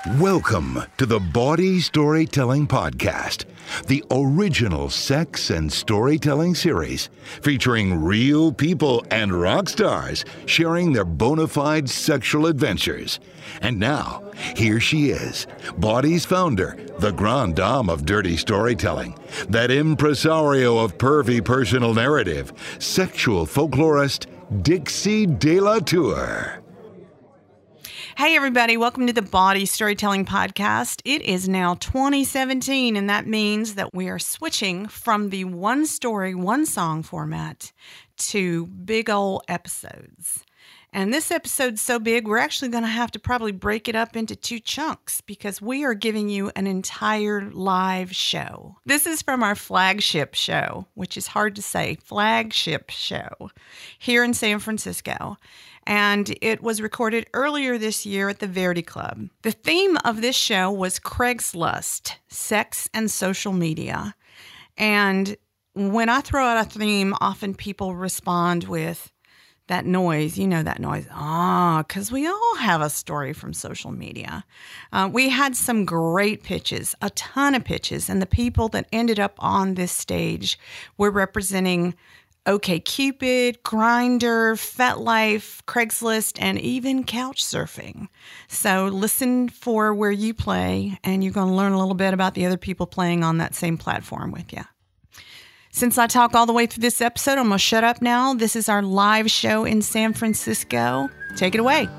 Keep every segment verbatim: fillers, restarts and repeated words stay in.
Welcome to the Bawdy Storytelling Podcast, the original sex and storytelling series featuring real people and rock stars sharing their bona fide sexual adventures. And now, here she is, Bawdy's founder, the grande dame of dirty storytelling, that impresario of pervy personal narrative, sexual folklorist, Dixie De La Tour. Hey, everybody. Welcome to the Bawdy Storytelling Podcast. It is now twenty seventeen, and that means that we are switching from the one story, one song format to big old episodes. And this episode's so big, we're actually going to have to probably break it up into two chunks because we are giving you an entire live show. This is from our flagship show, which is hard to say, flagship show here in San Francisco. And it was recorded earlier this year at the Verdi Club. The theme of this show was Craigslist, sex and social media. And when I throw out a theme, often people respond with that noise. You know that noise. Ah, because we all have a story from social media. Uh, we had some great pitches, a ton of pitches. And the people that ended up on this stage were representing OkCupid, Grindr, FetLife, Craigslist, and even Couchsurfing. So listen for where you play, and you're going to learn a little bit about the other people playing on that same platform with you. Since I talk all the way through this episode, I'm going to shut up now. This is our live show in San Francisco. Take it away.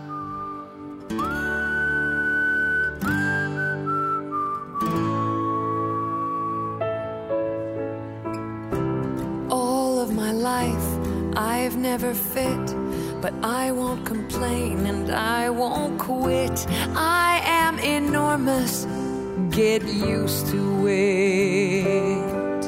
I've never fit, but I won't complain and I won't quit. I am enormous, get used to it.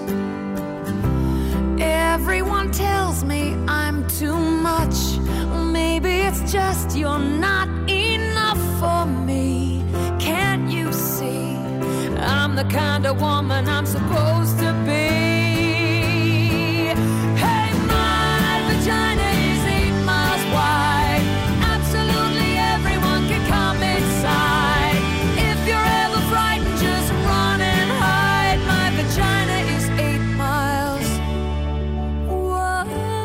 Everyone tells me I'm too much. Maybe it's just you're not enough for me. Can't you see I'm the kind of woman I'm supposed to be? Vagina is eight miles wide. Absolutely everyone can come inside. If you're ever frightened, just run and hide. My vagina is eight miles wide.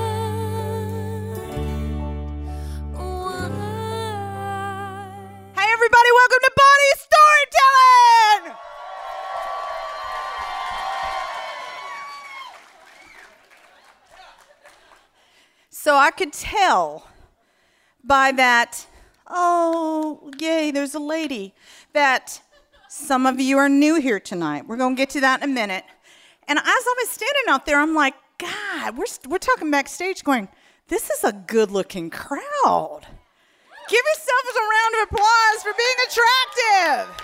wide. Hey, everybody, welcome to Bawdy Storytelling! So I could tell by that, oh, yay, there's a lady, that some of you are new here tonight. We're going to get to that in a minute. And as I was standing out there, I'm like, God, we're, we're talking backstage going, this is a good-looking crowd. Give yourselves a round of applause for being attractive.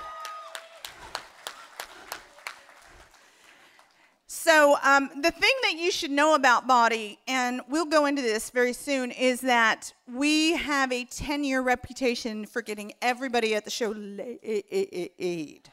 So um, the thing that you should know about Bawdy, and we'll go into this very soon, is that we have a ten-year reputation for getting everybody at the show laid.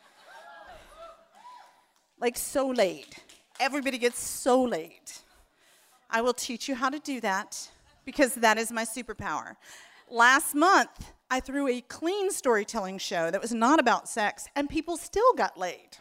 Like so laid. Everybody gets so laid. I will teach you how to do that because that is my superpower. Last month, I threw a clean storytelling show that was not about sex, and people still got laid.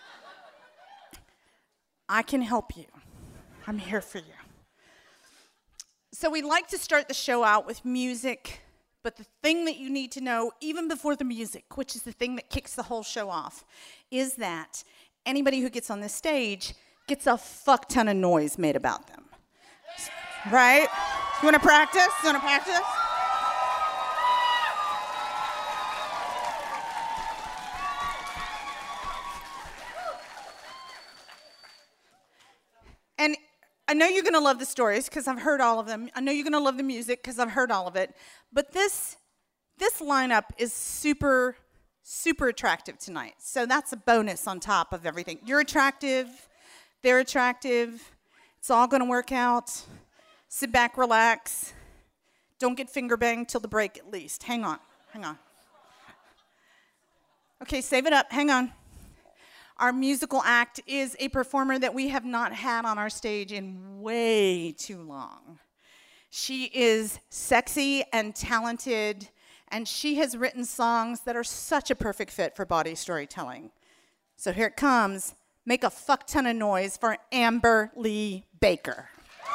I can help you. I'm here for you. So we like to start the show out with music, but the thing that you need to know, even before the music, which is the thing that kicks the whole show off, is that anybody who gets on this stage gets a fuck ton of noise made about them. Right? You want to practice? You want to practice? And I know you're going to love the stories because I've heard all of them. I know you're going to love the music because I've heard all of it. But this this lineup is super, super attractive tonight. So that's a bonus on top of everything. You're attractive. They're attractive. It's all going to work out. Sit back, relax. Don't get finger banged till the break at least. Hang on. Hang on. Okay, save it up. Hang on. Our musical act is a performer that we have not had on our stage in way too long. She is sexy and talented and she has written songs that are such a perfect fit for body storytelling. So here it comes. Make a fuck ton of noise for Amber Lee Baker.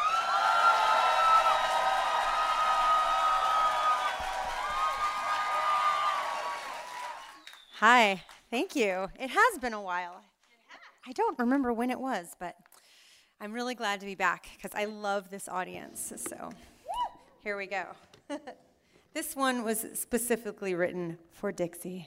Hi, thank you. It has been a while. I don't remember when it was, but I'm really glad to be back because I love this audience. So here we go. This one was specifically written for Dixie.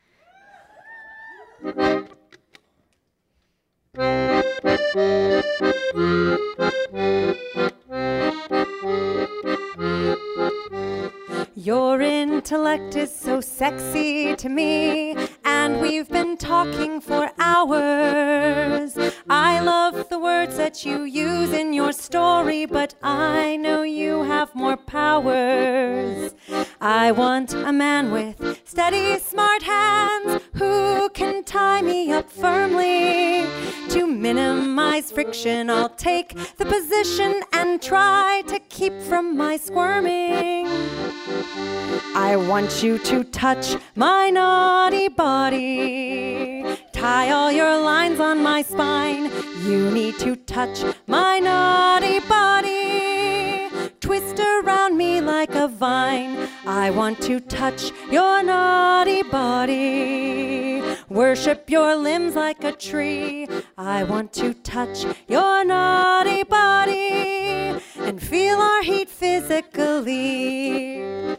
Your intellect is so sexy to me, and we've been talking for hours. I love the words that you use in your story, but I know you have more powers. I want a man with steady, smart hands who can tie me up firmly. To minimize friction, I'll take the position and try to keep from my squirming. I want you to touch my naughty body. Tie all your lines on my spine. You need to touch my naughty body. Twist around me like a vine. I want to touch your naughty body. Worship your limbs like a tree. I want to touch your naughty body and feel our heat physically.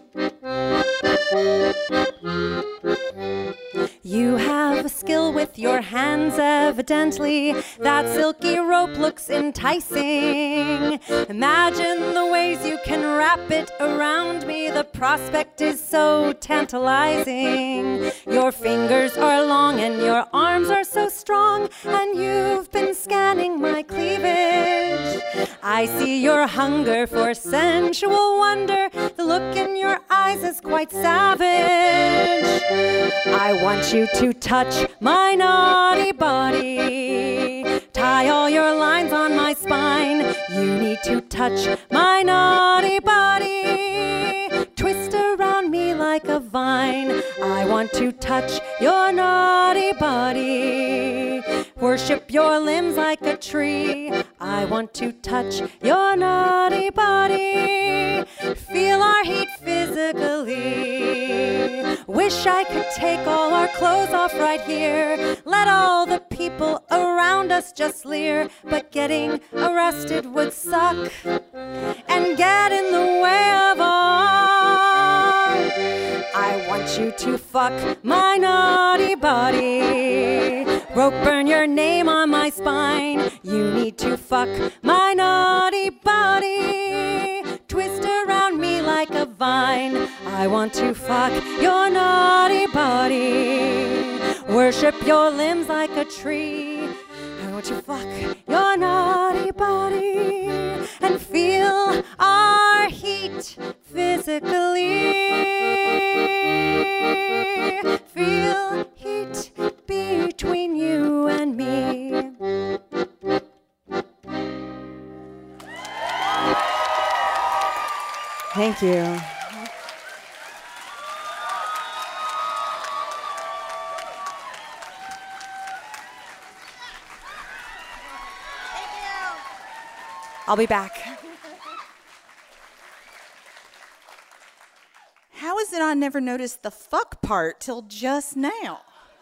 You have a skill with your hands, evidently. That silky rope looks enticing. Imagine the ways you can wrap it around me. The prospect is so tantalizing. Your fingers are long and your arms are so strong, and you've been scanning my cleavage. I see your hunger for sensual wonder. The look in your eyes is quite savage. I want you to touch my naughty body. Tie all your lines on my spine. You need to touch my naughty body. Twist around me like a vine. I want to touch your naughty body. Worship your limbs like a tree. I want to touch your naughty body. Feel our heat physically. Wish I could take all our clothes off right here. Let all the people around us just leer. But getting arrested would suck and get in the way of art. I want you to fuck my naughty body. Rope burn your name on my spine. You need to fuck my naughty body. Twist around me like a vine. I want to fuck your naughty body. Worship your limbs like a tree. I want to fuck your naughty body and feel our heat physically. Feel heat between you and me. Thank you. I'll be back. How is it I never noticed the fuck part till just now?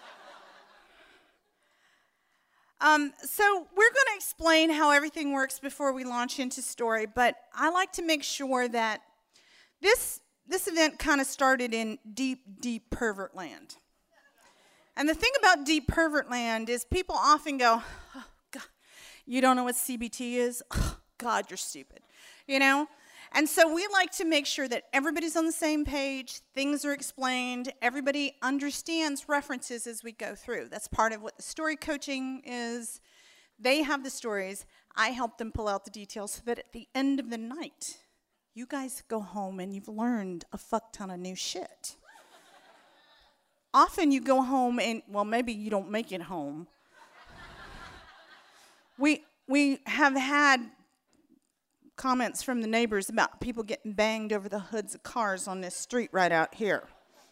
Um, so we're going to explain how everything works before we launch into story, but I like to make sure that this this event kind of started in deep, deep pervert land. And the thing about deep pervert land is people often go, oh, God, you don't know what C B T is? Oh, God, you're stupid, you know? And so we like to make sure that everybody's on the same page, things are explained, everybody understands references as we go through. That's part of what the story coaching is. They have the stories. I help them pull out the details so that at the end of the night, you guys go home and you've learned a fuck ton of new shit. Often you go home and, well, maybe you don't make it home. We, we have had comments from the neighbors about people getting banged over the hoods of cars on this street right out here.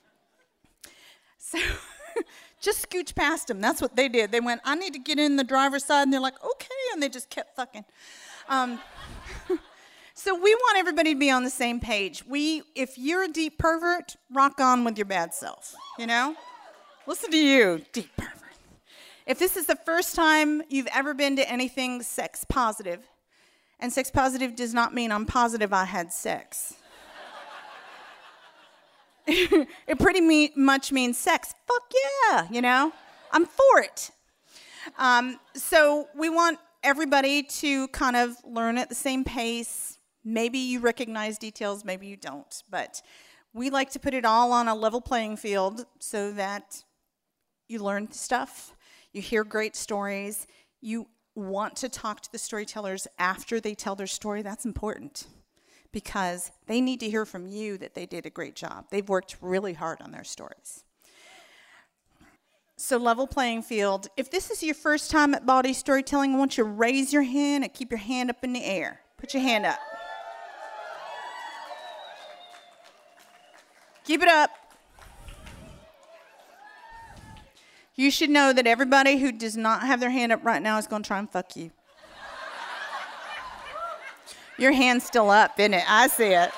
So just scooch past them. That's what they did. They went, I need to get in the driver's side. And they're like, okay. And they just kept fucking. Um, so we want everybody to be on the same page. We, if you're a deep pervert, rock on with your bad self, you know? Listen to you, deep pervert. If this is the first time you've ever been to anything sex positive, and sex positive does not mean I'm positive I had sex. It pretty me- much means sex. Fuck yeah, you know? I'm for it. Um, so we want everybody to kind of learn at the same pace. Maybe you recognize details, maybe you don't. But we like to put it all on a level playing field so that you learn stuff, you hear great stories, you want to talk to the storytellers after they tell their story. That's important because they need to hear from you that they did a great job. They've worked really hard on their stories. So level playing field. If this is your first time at Bawdy Storytelling, I want you to raise your hand and keep your hand up in the air. Put your hand up. Keep it up. You should know that everybody who does not have their hand up right now is going to try and fuck you. Your hand's still up, isn't it? I see it.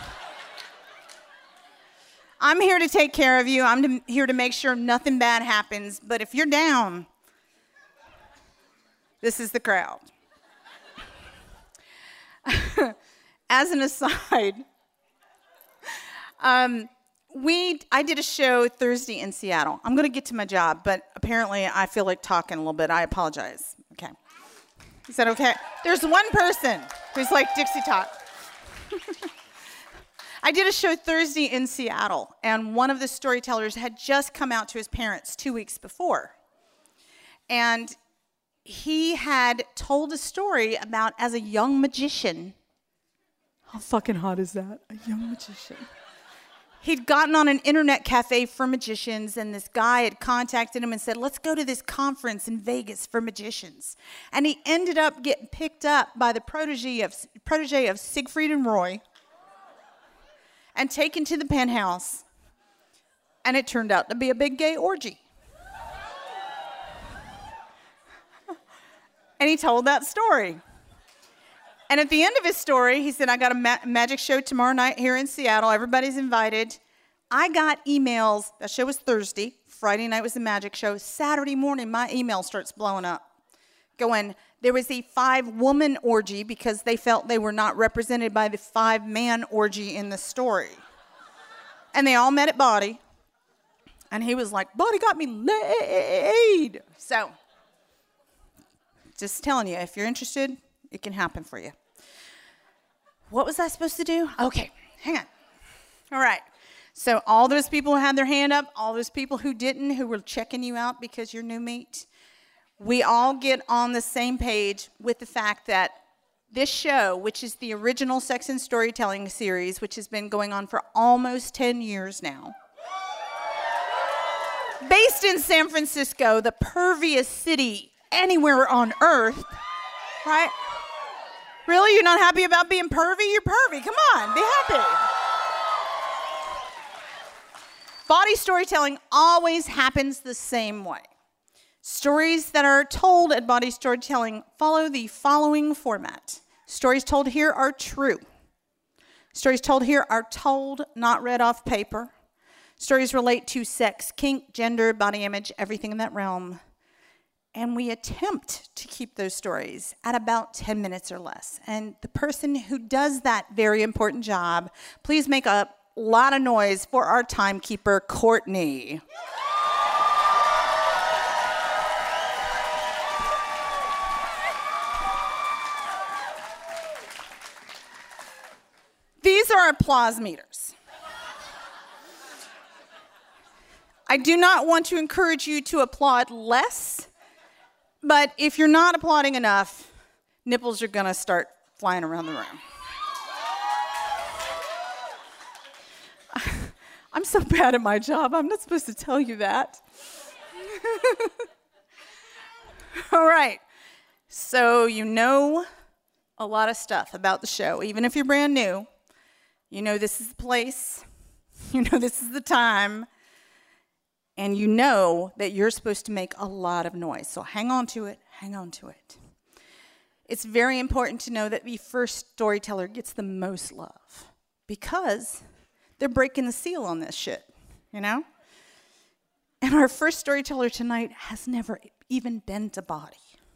I'm here to take care of you. I'm to, here to make sure nothing bad happens. But if you're down, this is the crowd. As an aside, um, we I did a show Thursday in Seattle. I'm going to get to my job, but apparently I feel like talking a little bit. I apologize. Okay. Is that okay? There's one person who's like Dixie Talk. I did a show Thursday in Seattle, and one of the storytellers had just come out to his parents two weeks before. And he had told a story about as a young magician. How fucking hot is that? A young magician. He'd gotten on an internet cafe for magicians, and this guy had contacted him and said, let's go to this conference in Vegas for magicians. And he ended up getting picked up by the protege of, protege of Siegfried and Roy and taken to the penthouse. And it turned out to be a big gay orgy. And he told that story. And at the end of his story, he said, I got a ma- magic show tomorrow night here in Seattle. Everybody's invited. I got emails. That show was Thursday. Friday night was the magic show. Saturday morning, my email starts blowing up. Going, there was a five-woman orgy because they felt they were not represented by the five-man orgy in the story. And they all met at Bawdy. And he was like, Bawdy got me laid. So, just telling you, if you're interested, it can happen for you. What was I supposed to do? Okay, hang on. All right. So all those people who had their hand up, all those people who didn't, who were checking you out because you're new meat, we all get on the same page with the fact that this show, which is the original Sex and Storytelling series, which has been going on for almost ten years now, based in San Francisco, the perviest city anywhere on earth, right? Really? You're not happy about being pervy? You're pervy. Come on, be happy. Bawdy Storytelling always happens the same way. Stories that are told at Bawdy Storytelling follow the following format. Stories told here are true. Stories told here are told, not read off paper. Stories relate to sex, kink, gender, body image, everything in that realm. And we attempt to keep those stories at about ten minutes or less. And the person who does that very important job, please make a lot of noise for our timekeeper, Courtney. These are applause meters. I do not want to encourage you to applaud less. But if you're not applauding enough, nipples are going to start flying around the room. I'm so bad at my job. I'm not supposed to tell you that. All right. So you know a lot of stuff about the show. Even if you're brand new, you know this is the place, you know this is the time, and you know that you're supposed to make a lot of noise. So hang on to it, hang on to it. It's very important to know that the first storyteller gets the most love because they're breaking the seal on this shit, you know? And our first storyteller tonight has never even been to Body.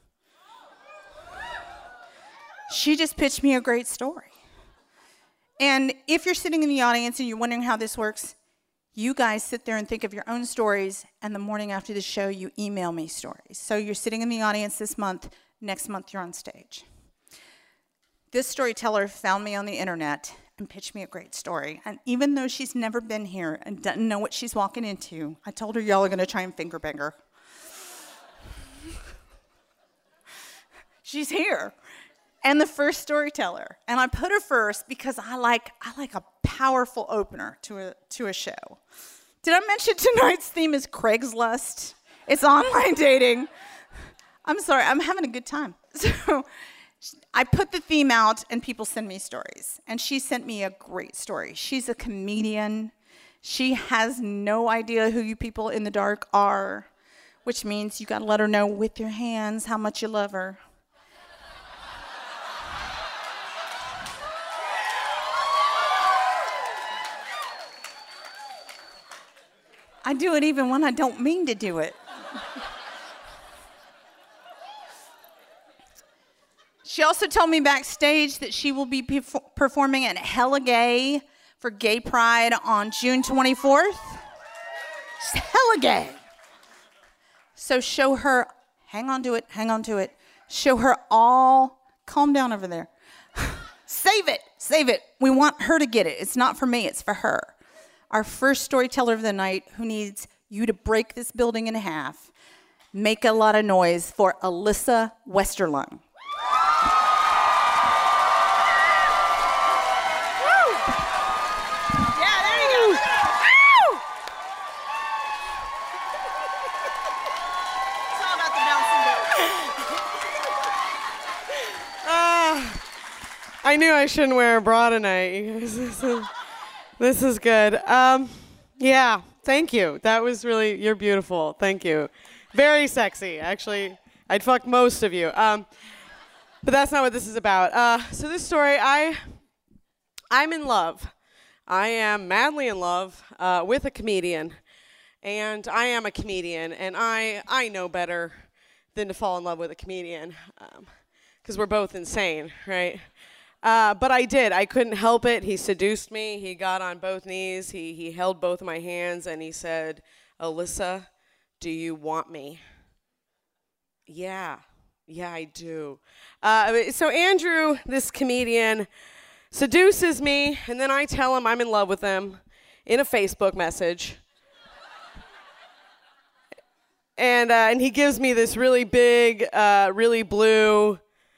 She just pitched me a great story. And if you're sitting in the audience and you're wondering how this works, you guys sit there and think of your own stories, and the morning after the show, you email me stories. So you're sitting in the audience this month, next month you're on stage. This storyteller found me on the internet and pitched me a great story. And even though she's never been here and doesn't know what she's walking into, I told her y'all are gonna try and finger bang her. She's here. And the first storyteller. And I put her first because I like I like a powerful opener to a to a show. Did I mention tonight's theme is Craigslist? It's online dating. I'm sorry, I'm having a good time. So I put the theme out and people send me stories. And she sent me a great story. She's a comedian. She has no idea who you people in the dark are, which means you gotta let her know with your hands how much you love her. I do it even when I don't mean to do it. She also told me backstage that she will be perf- performing at Hella Gay for Gay Pride on June twenty-fourth. She's hella gay. So show her, hang on to it, hang on to it. Show her all, calm down over there. Save it, save it. We want her to get it. It's not for me, it's for her. Our first storyteller of the night who needs you to break this building in half. Make a lot of noise for Alyssa Westerlund. I knew I shouldn't wear a bra tonight, you guys. This is, this is good. Um, yeah, thank you. That was really, you're beautiful. Thank you. Very sexy. Actually, I'd fuck most of you. Um, but that's not what this is about. Uh, so this story, I, I'm in love. I am madly in love uh, with a comedian. And I am a comedian, and I, I know better than to fall in love with a comedian. Because um, we're both insane, right? Uh, but I did. I couldn't help it. He seduced me. He got on both knees. He he held both of my hands, and he said, "Alyssa, do you want me?" Yeah. Yeah, I do. Uh, so Andrew, this comedian, seduces me, and then I tell him I'm in love with him in a Facebook message. And, uh, and he gives me this really big, uh, really blue...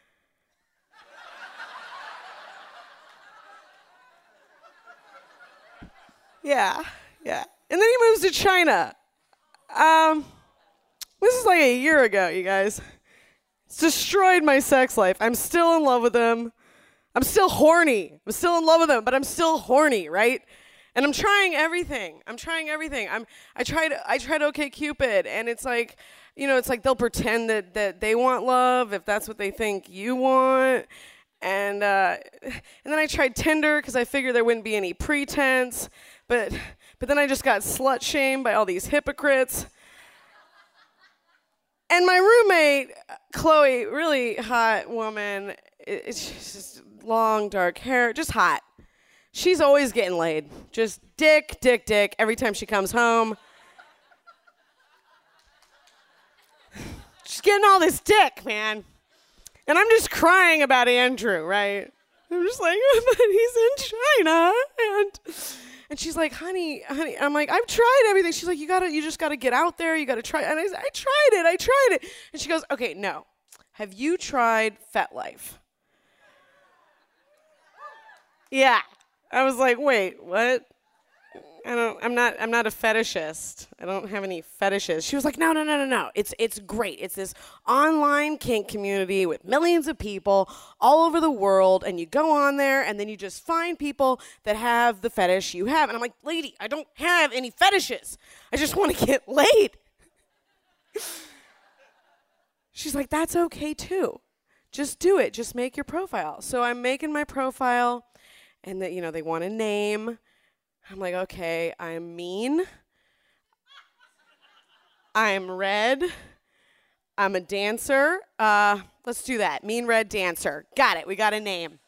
Yeah, yeah. And then he moves to China. Um, this is like a year ago, you guys. It's destroyed my sex life. I'm still in love with him. I'm still horny. I'm still in love with him, but I'm still horny, right? And I'm trying everything. I'm trying everything. I'm I tried I tried OkCupid, and it's like, you know, it's like they'll pretend that, that they want love if that's what they think you want. And uh, and then I tried Tinder because I figured there wouldn't be any pretense. But but then I just got slut-shamed by all these hypocrites. And my roommate, Chloe, really hot woman, it's just long, dark hair, just hot. She's always getting laid. Just dick, dick, dick every time she comes home. She's getting all this dick, man. And I'm just crying about Andrew, right? I'm just like, but he's in China, and... And she's like, honey, honey. I'm like, I've tried everything. She's like, you gotta, you just gotta get out there. You gotta try. And I said, I tried it. I tried it. And she goes, okay, no. Have you tried FetLife? Yeah. I was like, wait, what? I don't, I'm not, I'm not a fetishist. I don't have any fetishes. She was like, no, no, no, no, no. It's, it's great. It's this online kink community with millions of people all over the world. And you go on there and then you just find people that have the fetish you have. And I'm like, lady, I don't have any fetishes. I just want to get laid. She's like, that's okay too. Just do it. Just make your profile. So I'm making my profile and that, you know, they want a name. I'm like, okay, I'm mean. I'm red. I'm a dancer. Uh, let's do that. Mean red dancer. Got it. We got a name.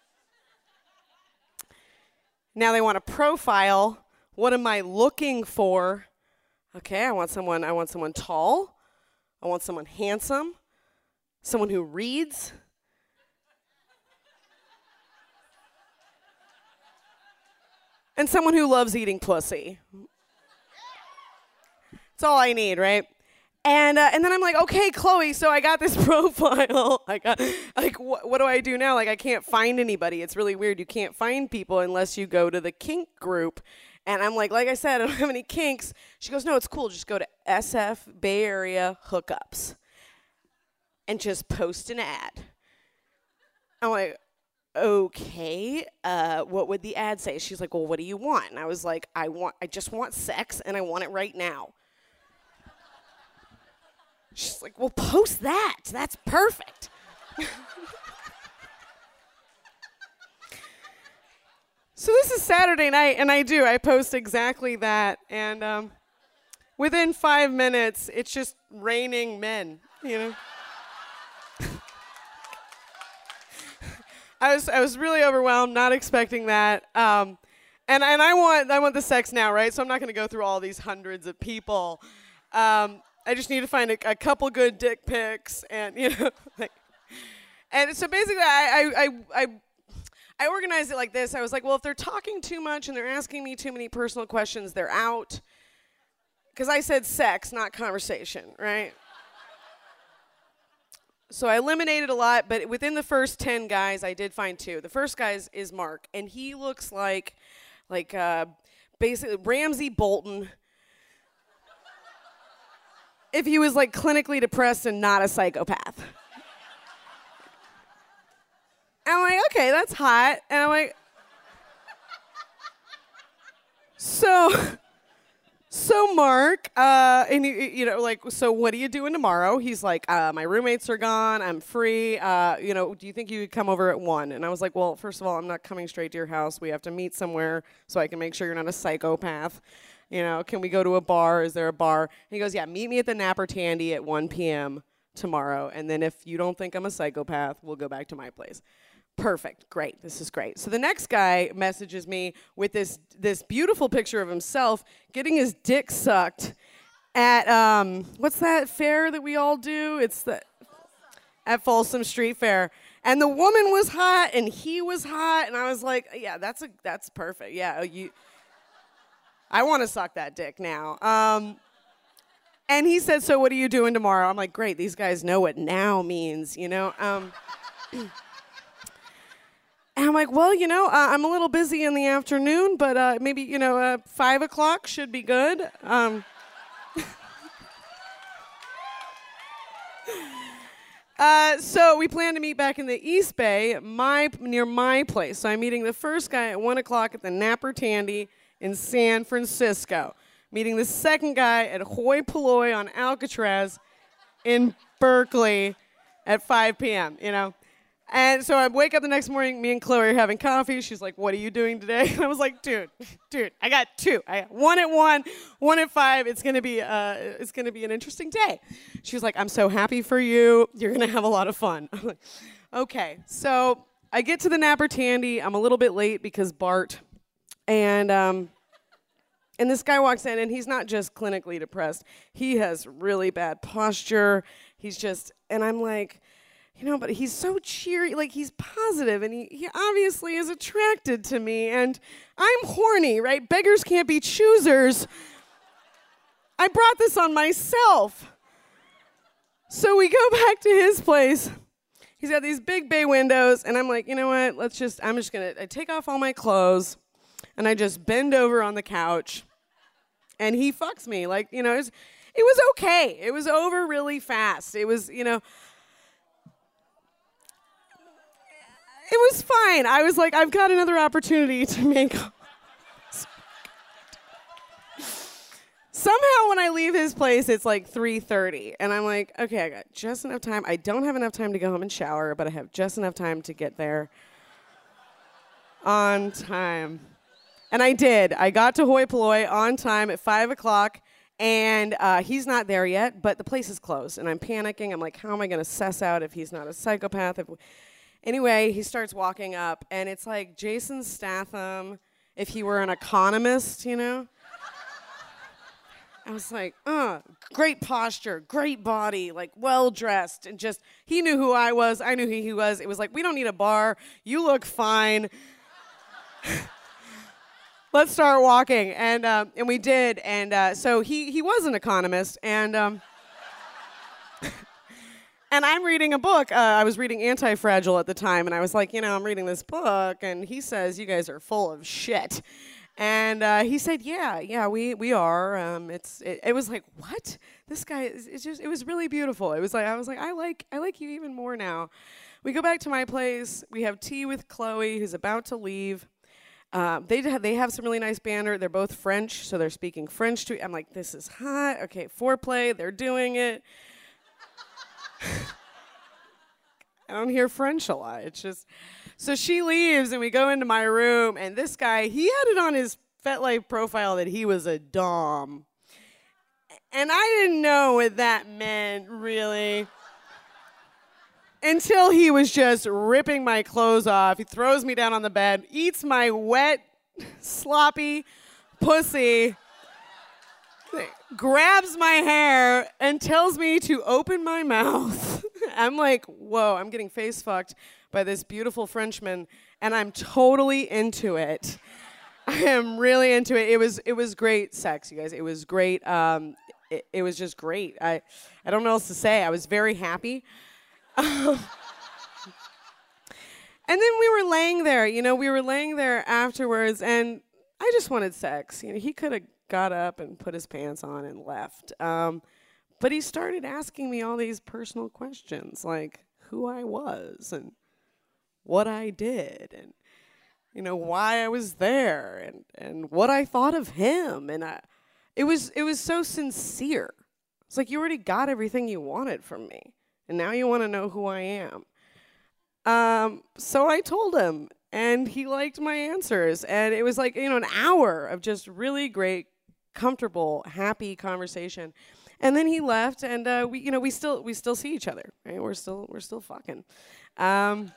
Now they want a profile. What am I looking for? Okay, I want someone, I want someone tall. I want someone handsome. Someone who reads. And someone who loves eating pussy. That's all I need, right? And uh, and then I'm like, okay, Chloe, so I got this profile. I got, like, wh- what do I do now? Like, I can't find anybody. It's really weird. You can't find people unless you go to the kink group. And I'm like, like I said, I don't have any kinks. She goes, no, it's cool. Just go to S F Bay Area Hookups and just post an ad. I'm like, okay, uh, what would the ad say? She's like, well, what do you want? And I was like, I want, I just want sex, and I want it right now. She's like, well, post that. That's perfect. So this is Saturday night, and I do. I post exactly that, and um, within five minutes, it's just raining men, you know? I was I was really overwhelmed, not expecting that, um, and and I want I want the sex now, right? So I'm not going to go through all these hundreds of people. Um, I just need to find a, a couple good dick pics, and you know, like, and so basically, I I I. I I organized it like this. I was like, well, if they're talking too much and they're asking me too many personal questions, they're out. Because I said sex, not conversation, right? So I eliminated a lot, but within the first ten guys, I did find two. The first guy is, is Mark, and he looks like, like uh, basically Ramsey Bolton if he was like clinically depressed and not a psychopath. And I'm like, okay, that's hot. And I'm like, so, so Mark, uh, and he, you know, like, so what are you doing tomorrow? He's like, uh, my roommates are gone. I'm free. Uh, you know, do you think you could come over at one? And I was like, well, first of all, I'm not coming straight to your house. We have to meet somewhere so I can make sure you're not a psychopath. You know, can we go to a bar? Is there a bar? And he goes, yeah, meet me at the Napper Tandy at one p.m. tomorrow. And then if you don't think I'm a psychopath, we'll go back to my place. Perfect. Great. This is great. So the next guy messages me with this this beautiful picture of himself getting his dick sucked at, um, what's that fair that we all do? It's the, at Folsom Street Fair. And the woman was hot and he was hot. And I was like, yeah, that's a that's perfect. Yeah, you. I want to suck that dick now. Um, and he said, so what are you doing tomorrow? I'm like, great. These guys know what now means, you know? Um And I'm like, well, you know, uh, I'm a little busy in the afternoon, but uh, maybe, you know, uh, five o'clock should be good. Um, uh, so we plan to meet back in the East Bay, my near my place. So I'm meeting the first guy at one o'clock at the Napper Tandy in San Francisco. Meeting the second guy at Hoi Polloi on Alcatraz in Berkeley at five p.m., you know. And so I wake up the next morning, me and Chloe are having coffee. She's like, what are you doing today? And I was like, dude, dude, I got two. I got one at one, one at five. It's gonna be uh it's gonna be an interesting day. She was like, I'm so happy for you. You're gonna have a lot of fun. I'm like, okay. So I get to the Napper Tandy. I'm a little bit late because Bart and um and this guy walks in and he's not just clinically depressed. He has really bad posture. He's just and I'm like, you know, but he's so cheery, like he's positive, and he, he obviously is attracted to me, and I'm horny, right? Beggars can't be choosers. I brought this on myself. So we go back to his place. He's got these big bay windows, and I'm like, you know what? Let's just, I'm just going to take off all my clothes. and I just bend over on the couch, and he fucks me. Like, you know, it was, it was okay. It was over really fast. It was, you know, it was fine. I was like, I've got another opportunity to make... Somehow when I leave his place, it's like three thirty, and I'm like, okay, I got just enough time. I don't have enough time to go home and shower, but I have just enough time to get there on time. And I did. I got to Hoi Polloi on time at five o'clock, and uh, he's not there yet, but the place is closed, and I'm panicking. I'm like, how am I going to suss out if he's not a psychopath? If anyway, he starts walking up, and it's like Jason Statham if he were an economist, you know? I was like, uh, great posture, great body, like well-dressed, and just, he knew who I was, I knew who he was. It was like, we don't need a bar, you look fine. Let's start walking, and uh, and we did, and uh, so he, he was an economist, and um, and I'm reading a book. Uh, I was reading Anti-Fragile at the time, and I was like, you know, I'm reading this book, and he says, you guys are full of shit. And uh, he said, yeah, yeah, we we are. Um, it's it, it was like, what? This guy is it's just it was really beautiful. It was like I was like, I like I like you even more now. We go back to my place. We have tea with Chloe, who's about to leave. Um, they have, they have some really nice banter. They're both French, so they're speaking French to. I'm like, this is hot. Okay, foreplay. They're doing it. I don't hear French a lot. It's just, so she leaves and we go into my room, and this guy, he had it on his FetLife profile that he was a dom. And I didn't know what that meant, really, until he was just ripping my clothes off. He throws me down on the bed, eats my wet, sloppy pussy, grabs my hair, and tells me to open my mouth. I'm like, whoa, I'm getting face fucked by this beautiful Frenchman, and I'm totally into it. I am really into it. It was it was great sex, you guys. It was great. Um, it, it was just great. I I don't know what else to say. I was very happy. Um, and then we were laying there, you know, we were laying there afterwards, and I just wanted sex. You know, he could have got up and put his pants on and left. Um, but he started asking me all these personal questions, like who I was and what I did and, you know, why I was there and, and what I thought of him. And I, it was it was so sincere. It's like, you already got everything you wanted from me, and now you want to know who I am. Um, so I told him, and he liked my answers. And it was like, you know, an hour of just really great, comfortable, happy conversation. And then he left, and uh, we, you know, we still we still see each other. Right? We're still we're still fucking. Um,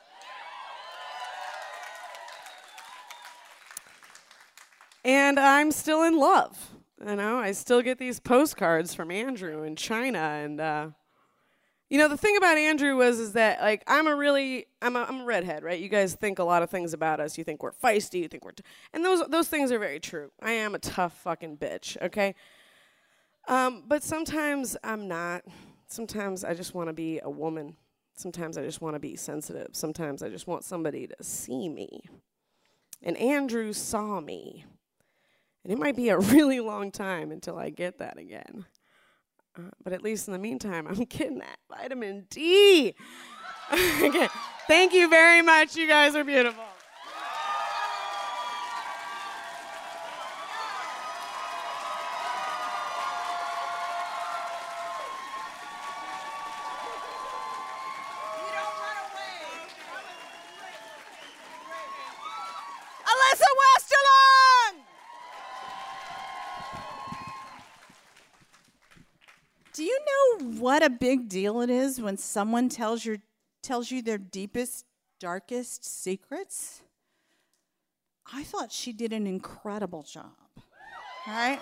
and I'm still in love. You know, I still get these postcards from Andrew in China, and uh, you know, the thing about Andrew was is that, like, I'm a really I'm a, I'm a redhead, right? You guys think a lot of things about us. You think we're feisty. You think we're, t- and those those things are very true. I am a tough fucking bitch. Okay. Um, but sometimes I'm not. Sometimes I just want to be a woman. Sometimes I just want to be sensitive. Sometimes I just want somebody to see me. And Andrew saw me. And it might be a really long time until I get that again. Uh, but at least in the meantime, I'm getting that vitamin D. Okay. Thank you very much. You guys are beautiful. Alyssa Westerlund! Do you know what a big deal it is when someone tells you tells you their deepest, darkest secrets? I thought she did an incredible job. All right?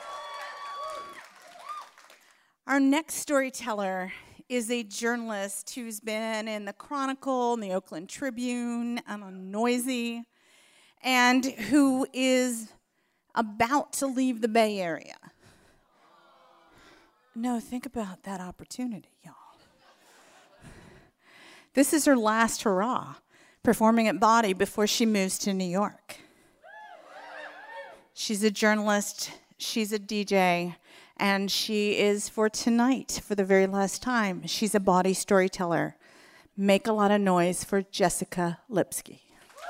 Our next storyteller is a journalist who's been in the Chronicle, and the Oakland Tribune, and on Noisy, and who is about to leave the Bay Area. No, think about that opportunity, y'all. This is her last hurrah, performing at Body before she moves to New York. She's a journalist. She's a D J. And she is, for tonight, for the very last time, she's a body storyteller. Make a lot of noise for Jessica Lipsky.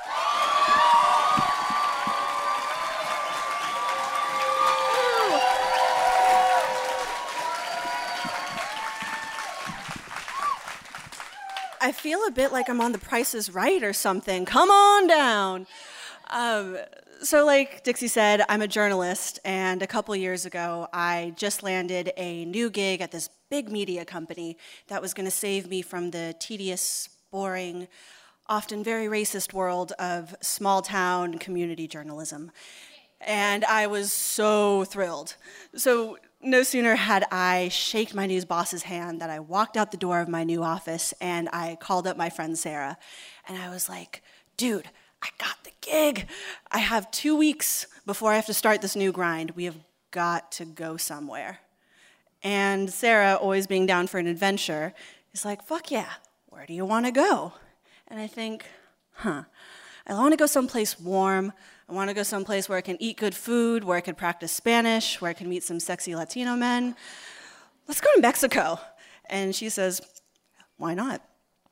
I feel a bit like I'm on The Price is Right or something. Come on down. Um, so like Dixie said, I'm a journalist, and a couple years ago, I just landed a new gig at this big media company that was going to save me from the tedious, boring, often very racist world of small-town community journalism. And I was so thrilled. So no sooner had I shaked my new boss's hand that I walked out the door of my new office and I called up my friend Sarah. And I was like, dude, I got the gig. I have two weeks before I have to start this new grind. We have got to go somewhere. And Sarah, always being down for an adventure, is like, fuck yeah, where do you want to go? And I think, huh, I want to go someplace warm. I want to go someplace where I can eat good food, where I can practice Spanish, where I can meet some sexy Latino men. Let's go to Mexico. And she says, why not?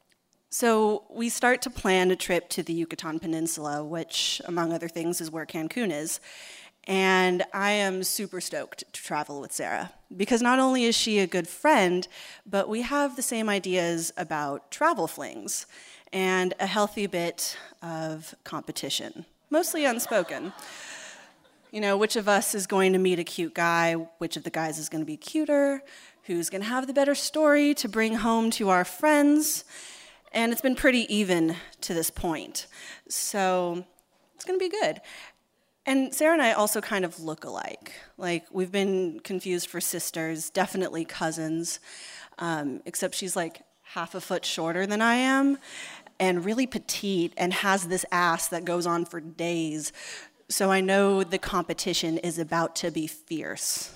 So we start to plan a trip to the Yucatan Peninsula, which, among other things, is where Cancun is. And I am super stoked to travel with Sarah, because not only is she a good friend, but we have the same ideas about travel flings and a healthy bit of competition. Mostly unspoken. You know, which of us is going to meet a cute guy, which of the guys is going to be cuter, who's going to have the better story to bring home to our friends. And it's been pretty even to this point. So it's going to be good. And Sarah and I also kind of look alike. Like, we've been confused for sisters, definitely cousins, um, except she's like half a foot shorter than I am, and really petite, and has this ass that goes on for days. So I know the competition is about to be fierce.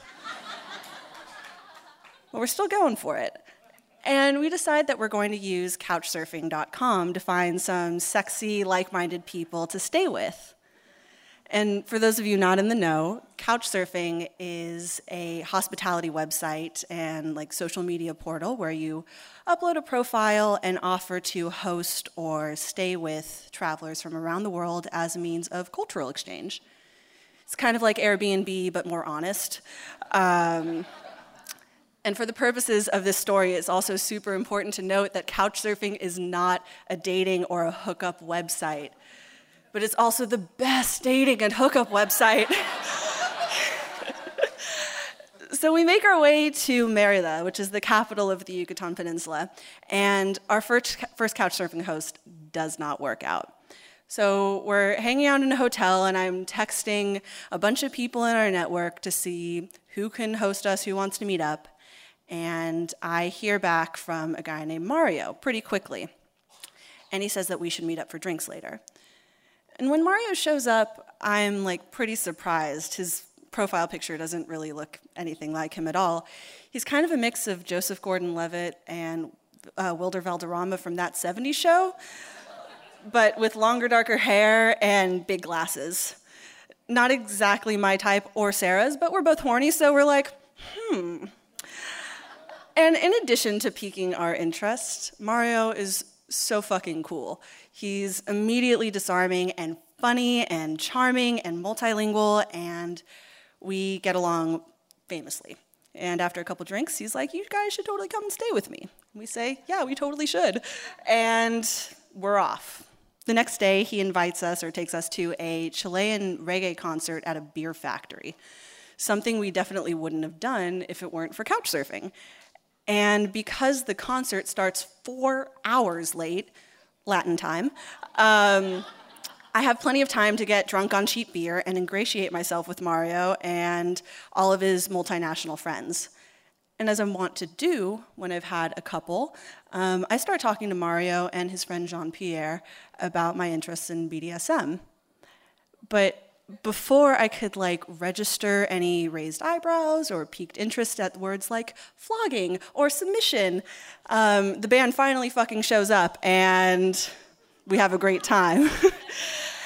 But we're still going for it. And we decide that we're going to use couch surfing dot com to find some sexy, like-minded people to stay with. And for those of you not in the know, Couchsurfing is a hospitality website and like social media portal where you upload a profile and offer to host or stay with travelers from around the world as a means of cultural exchange. It's kind of like Airbnb, but more honest. Um, and for the purposes of this story, it's also super important to note that Couchsurfing is not a dating or a hookup website. But it's also the best dating and hookup website. So we make our way to Mérida, which is the capital of the Yucatan Peninsula, and our first, first Couchsurfing host does not work out. So we're hanging out in a hotel, and I'm texting a bunch of people in our network to see who can host us, who wants to meet up, and I hear back from a guy named Mario pretty quickly, and he says that we should meet up for drinks later. And when Mario shows up, I'm like pretty surprised. His profile picture doesn't really look anything like him at all. He's kind of a mix of Joseph Gordon-Levitt and uh, Wilder Valderrama from That seventies Show, but with longer, darker hair and big glasses. Not exactly my type or Sarah's, but we're both horny, so we're like, hmm. And in addition to piquing our interest, Mario is so fucking cool. He's immediately disarming and funny and charming and multilingual, and we get along famously. And after a couple drinks, he's like, you guys should totally come and stay with me. We say, yeah, we totally should. And we're off. The next day, he invites us or takes us to a Chilean reggae concert at a beer factory, something we definitely wouldn't have done if it weren't for Couchsurfing. And because the concert starts four hours late, Latin time, um, I have plenty of time to get drunk on cheap beer and ingratiate myself with Mario and all of his multinational friends. And as I want to do when I've had a couple, um, I start talking to Mario and his friend Jean-Pierre about my interests in B D S M. But before I could like register any raised eyebrows or piqued interest at words like flogging or submission, um, the band finally fucking shows up and we have a great time.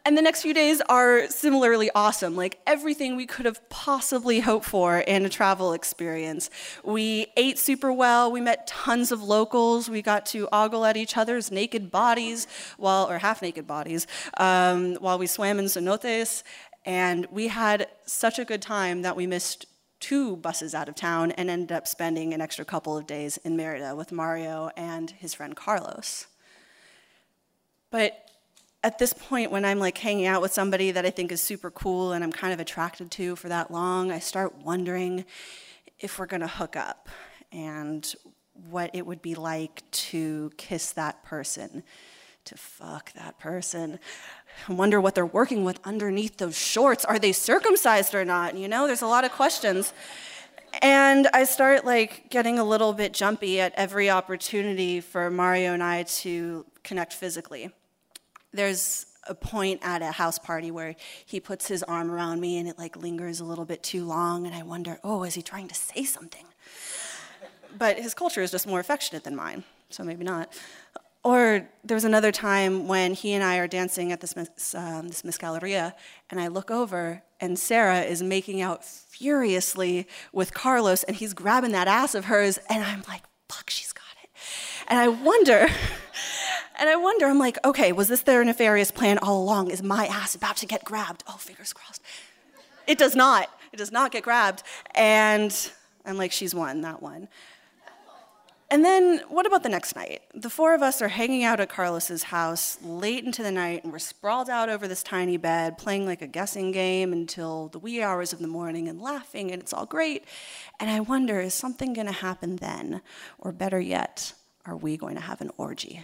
And the next few days are similarly awesome, like everything we could have possibly hoped for in a travel experience. We ate super well, we met tons of locals, we got to ogle at each other's naked bodies, while, or half-naked bodies, um, while we swam in cenotes, and we had such a good time that we missed two buses out of town and ended up spending an extra couple of days in Merida with Mario and his friend Carlos. But at this point, when I'm like hanging out with somebody that I think is super cool and I'm kind of attracted to for that long, I start wondering if we're gonna hook up and what it would be like to kiss that person, to fuck that person. I wonder what they're working with underneath those shorts. Are they circumcised or not? You know, there's a lot of questions. And I start like getting a little bit jumpy at every opportunity for Mario and I to connect physically. There's a point at a house party where he puts his arm around me and it like lingers a little bit too long, and I wonder, oh, is he trying to say something? But his culture is just more affectionate than mine, so maybe not. Or there was another time when he and I are dancing at this, um, this Mescaleria, and I look over, and Sarah is making out furiously with Carlos, and he's grabbing that ass of hers, and I'm like, fuck, she's got it. And I wonder, and I wonder, I'm like, okay, was this their nefarious plan all along? Is my ass about to get grabbed? Oh, fingers crossed. It does not. It does not get grabbed. And I'm like, she's won, that one. And then, what about the next night? The four of us are hanging out at Carlos's house late into the night, and we're sprawled out over this tiny bed, playing like a guessing game until the wee hours of the morning and laughing, and it's all great. And I wonder, is something gonna happen then? Or better yet, are we going to have an orgy?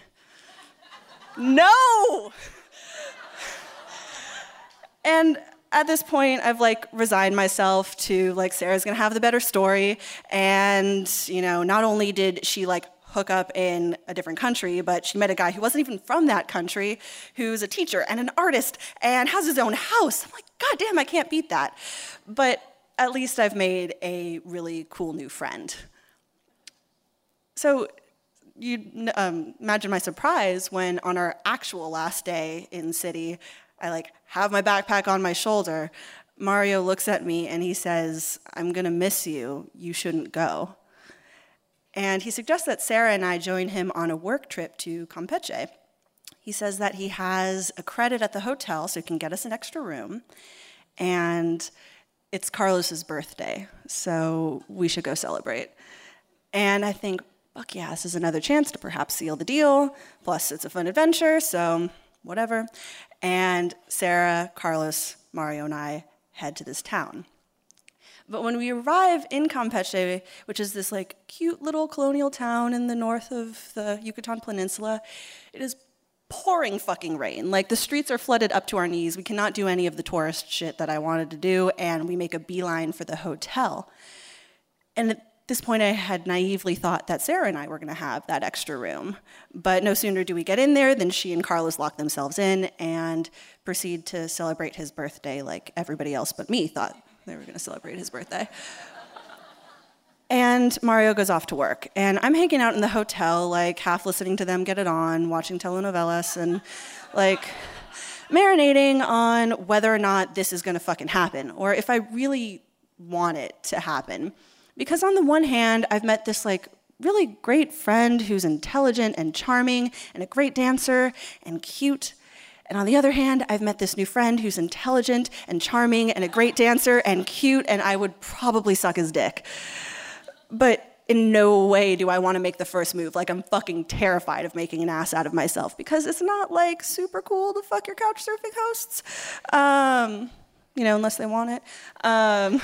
No! And at this point, I've like resigned myself to like Sarah's gonna have the better story, and you know, not only did she like hook up in a different country, but she met a guy who wasn't even from that country, who's a teacher and an artist and has his own house. I'm like, God damn, I can't beat that. But at least I've made a really cool new friend. So you um, imagine my surprise when on our actual last day in city, I like have my backpack on my shoulder. Mario looks at me and he says, I'm gonna miss you, you shouldn't go. And he suggests that Sarah and I join him on a work trip to Campeche. He says that he has a credit at the hotel so he can get us an extra room, and it's Carlos's birthday, so we should go celebrate. And I think, fuck yeah, this is another chance to perhaps seal the deal, plus it's a fun adventure, so whatever. And Sarah, Carlos, Mario, and I head to this town. But when we arrive in Campeche, which is this like cute little colonial town in the north of the Yucatan Peninsula, it is pouring fucking rain. Like the streets are flooded up to our knees. We cannot do any of the tourist shit that I wanted to do, and we make a beeline for the hotel. And at this point, I had naively thought that Sarah and I were gonna have that extra room. But no sooner do we get in there than she and Carlos lock themselves in and proceed to celebrate his birthday like everybody else but me thought they were gonna celebrate his birthday. And Mario goes off to work. And I'm hanging out in the hotel, like half listening to them get it on, watching telenovelas, and like marinating on whether or not this is gonna fucking happen, or if I really want it to happen. Because on the one hand, I've met this like really great friend who's intelligent and charming and a great dancer and cute. And on the other hand, I've met this new friend who's intelligent and charming and a great dancer and cute, and I would probably suck his dick. But in no way do I want to make the first move. Like, I'm fucking terrified of making an ass out of myself because it's not like super cool to fuck your couch surfing hosts. Um, you know, unless they want it. Um,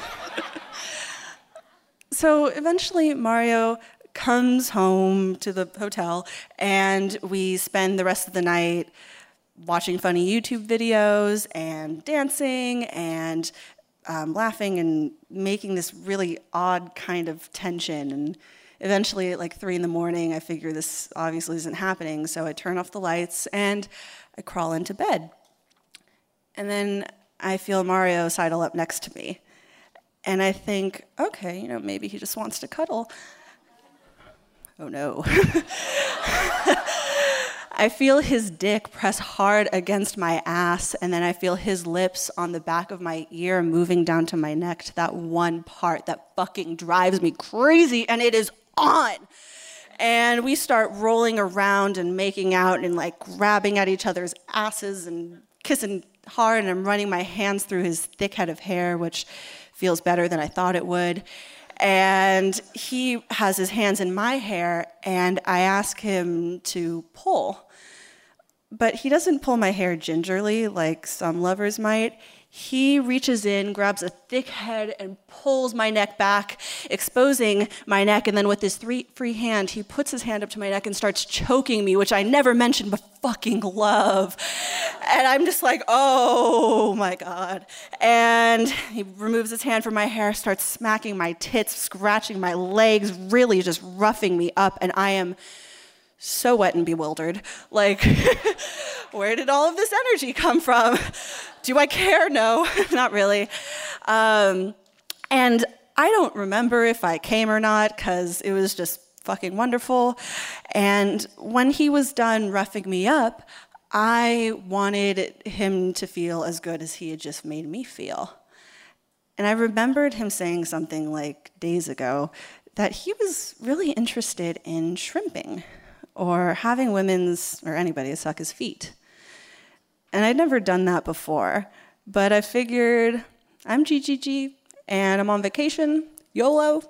So eventually Mario comes home to the hotel and we spend the rest of the night watching funny YouTube videos and dancing and um, laughing and making this really odd kind of tension. And eventually at like three in the morning, I figure this obviously isn't happening. So I turn off the lights and I crawl into bed. And then I feel Mario sidle up next to me. And I think, okay, you know, maybe he just wants to cuddle. Oh no. I feel his dick press hard against my ass, and then I feel his lips on the back of my ear moving down to my neck to that one part that fucking drives me crazy, and it is on. And we start rolling around and making out and like grabbing at each other's asses and kissing hard, and I'm running my hands through his thick head of hair, which feels better than I thought it would. And he has his hands in my hair, and I ask him to pull. But he doesn't pull my hair gingerly like some lovers might. He reaches in, grabs a thick head, and pulls my neck back, exposing my neck. And then with his three, free hand, he puts his hand up to my neck and starts choking me, which I never mentioned but fucking love. And I'm just like, oh my God. And he removes his hand from my hair, starts smacking my tits, scratching my legs, really just roughing me up. And I am so wet and bewildered. Like, where did all of this energy come from? Do I care? No, not really. Um, and I don't remember if I came or not, because it was just fucking wonderful. And when he was done roughing me up, I wanted him to feel as good as he had just made me feel. And I remembered him saying something like days ago that he was really interested in shrimping or having women's or anybody suck his feet. And I'd never done that before, but I figured I'm G G G and I'm on vacation, YOLO.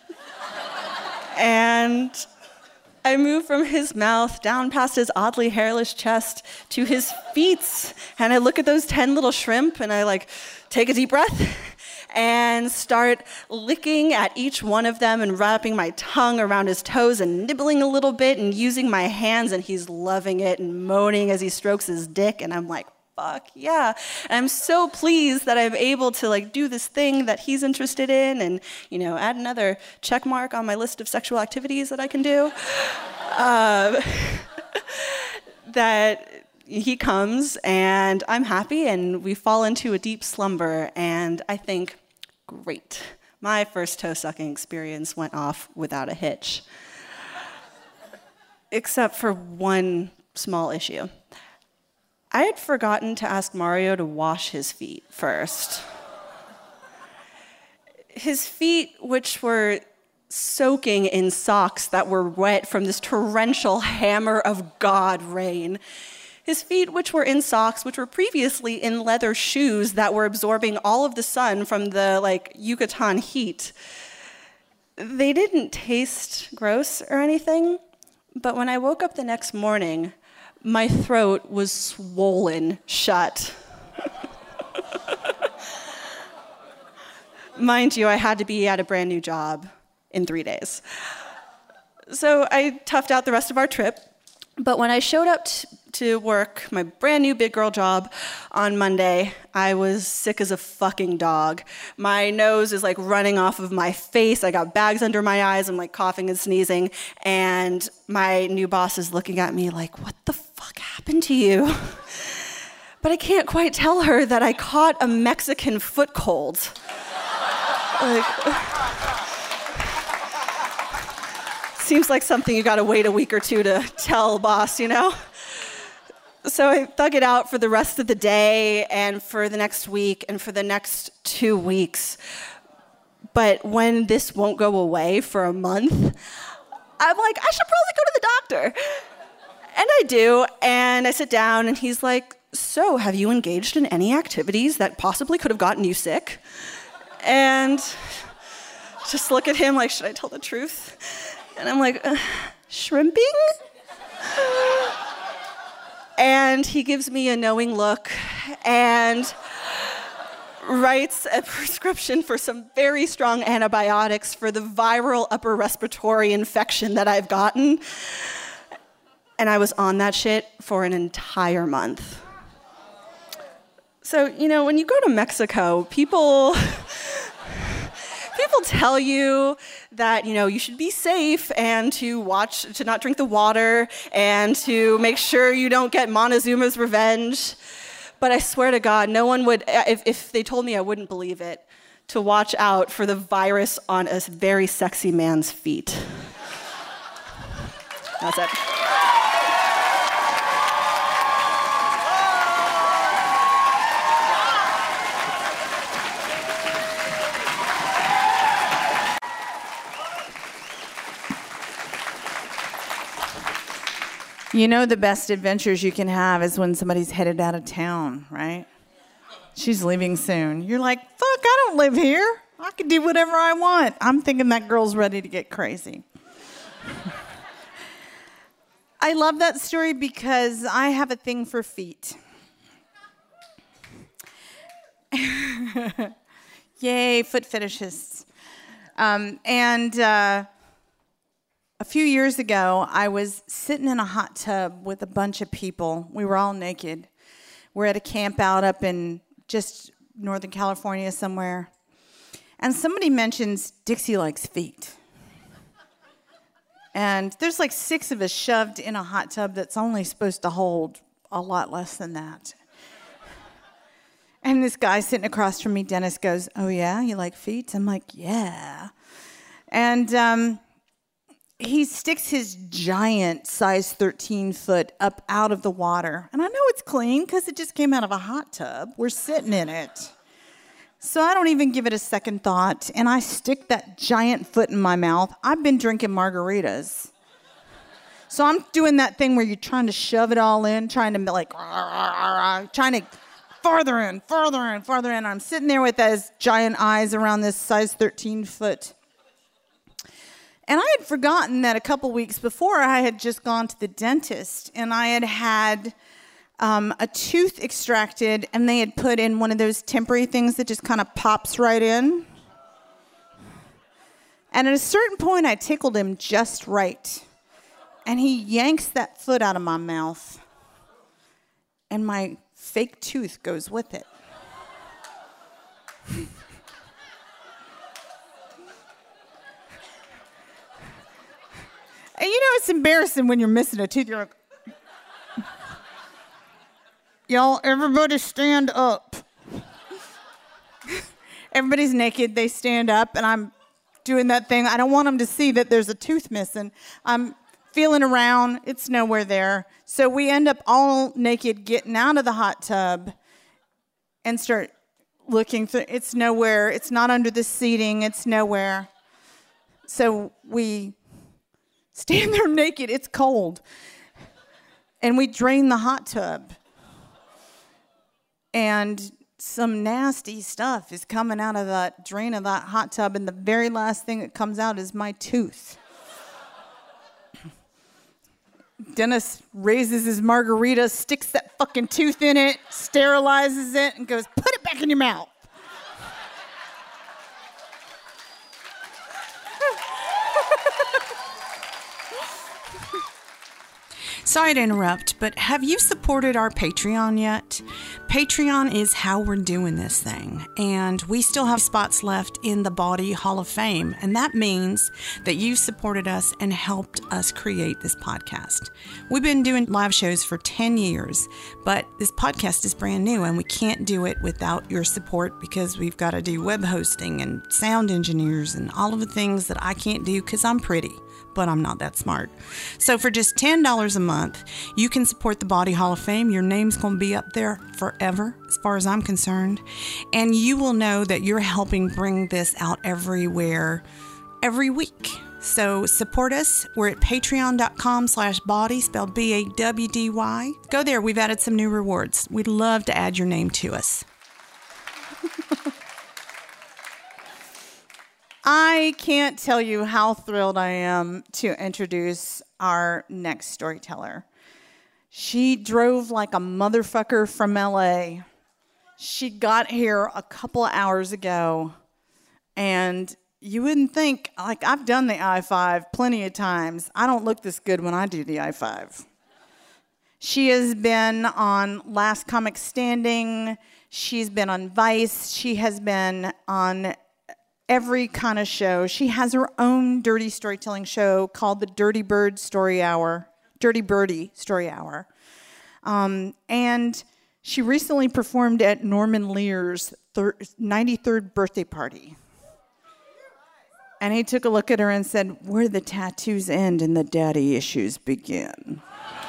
And I moved from his mouth down past his oddly hairless chest to his feet, and I look at those ten little shrimp and I like take a deep breath and start licking at each one of them and wrapping my tongue around his toes and nibbling a little bit and using my hands, and he's loving it and moaning as he strokes his dick, and I'm like, fuck yeah. And I'm so pleased that I'm able to like do this thing that he's interested in and, you know, add another check mark on my list of sexual activities that I can do. uh, that he comes, and I'm happy, and we fall into a deep slumber, and I think, great. My first toe-sucking experience went off without a hitch. Except for one small issue. I had forgotten to ask Mario to wash his feet first. His feet, which were soaking in socks that were wet from this torrential hammer of God rain. His feet, which were in socks, which were previously in leather shoes that were absorbing all of the sun from the, like, Yucatan heat. They didn't taste gross or anything, but when I woke up the next morning, my throat was swollen shut. Mind you, I had to be at a brand new job in three days. So I toughed out the rest of our trip, but when I showed up t- to work, my brand new big girl job on Monday, I was sick as a fucking dog. My nose is like running off of my face. I got bags under my eyes. I'm like coughing and sneezing. And my new boss is looking at me like, what the fuck happened to you? But I can't quite tell her that I caught a Mexican foot cold. Like, seems like something you gotta wait a week or two to tell, boss, you know? So I thug it out for the rest of the day and for the next week and for the next two weeks. But when this won't go away for a month, I'm like, I should probably go to the doctor. And I do, and I sit down and he's like, so have you engaged in any activities that possibly could have gotten you sick? And just look at him like, should I tell the truth? And I'm like, uh, shrimping? And he gives me a knowing look and writes a prescription for some very strong antibiotics for the viral upper respiratory infection that I've gotten. And I was on that shit for an entire month. So, you know, when you go to Mexico, people... People tell you that, you know, you should be safe and to watch, to not drink the water and to make sure you don't get Montezuma's revenge. But I swear to God, no one would, if, if they told me, I wouldn't believe it, to watch out for the virus on a very sexy man's feet. That's it. You know the best adventures you can have is when somebody's headed out of town, right? She's leaving soon. You're like, fuck, I don't live here. I can do whatever I want. I'm thinking that girl's ready to get crazy. I love that story because I have a thing for feet. Yay, foot fetishists. Um, and uh, a few years ago, I was sitting in a hot tub with a bunch of people. We were all naked. We're at a camp out up in just Northern California somewhere. And somebody mentions Dixie likes feet. And there's like six of us shoved in a hot tub that's only supposed to hold a lot less than that. And this guy sitting across from me, Dennis, goes, oh, yeah, you like feet? I'm like, yeah. And um, he sticks his giant size thirteen foot up out of the water. And I know it's clean because it just came out of a hot tub. We're sitting in it. So I don't even give it a second thought, and I stick that giant foot in my mouth. I've been drinking margaritas. So I'm doing that thing where you're trying to shove it all in, trying to like, trying to farther in, farther in, farther in. I'm sitting there with those giant eyes around this size thirteen foot. And I had forgotten that a couple weeks before I had just gone to the dentist, and I had had Um, a tooth extracted, and they had put in one of those temporary things that just kind of pops right in. And at a certain point, I tickled him just right. And he yanks that foot out of my mouth. And my fake tooth goes with it. And you know, it's embarrassing when you're missing a tooth. You're like, y'all, everybody stand up. Everybody's naked. They stand up, and I'm doing that thing. I don't want them to see that there's a tooth missing. I'm feeling around. It's nowhere there. So we end up all naked getting out of the hot tub and start looking through. It's nowhere. It's not under the seating. It's nowhere. So we stand there naked. It's cold. And we drain the hot tub. And some nasty stuff is coming out of that drain of that hot tub, and the very last thing that comes out is my tooth. Dennis raises his margarita, sticks that fucking tooth in it, sterilizes it, and goes, put it back in your mouth. Sorry to interrupt, but have you supported our Patreon yet? Patreon is how we're doing this thing, and we still have spots left in the Body Hall of Fame, and that means that you supported us and helped us create this podcast. We've been doing live shows for ten years, but this podcast is brand new, and we can't do it without your support because we've got to do web hosting and sound engineers and all of the things that I can't do because I'm pretty, but I'm not that smart. So for just ten dollars a month, you can support the Body Hall of Fame. Your name's going to be up there forever, as far as I'm concerned. And you will know that you're helping bring this out everywhere, every week. So support us. We're at patreon.com slash body, spelled B A W D Y. Go there. We've added some new rewards. We'd love to add your name to us. I can't tell you how thrilled I am to introduce our next storyteller. She drove like a motherfucker from L A. She got here a couple of hours ago, and you wouldn't think, like, I've done the I five plenty of times. I don't look this good when I do the I five. She has been on Last Comic Standing. She's been on Vice. She has been on every kind of show. She has her own dirty storytelling show called the Dirty Bird Story Hour, Dirty Birdie Story Hour. Um, and she recently performed at Norman Lear's thir- ninety-third birthday party. And he took a look at her and said, where the tattoos end and the daddy issues begin.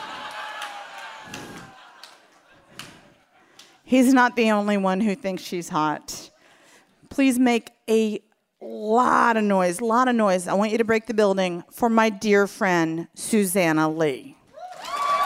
He's not the only one who thinks she's hot. Please make a lot of noise, lot of noise. I want you to break the building for my dear friend, Susanna Lee.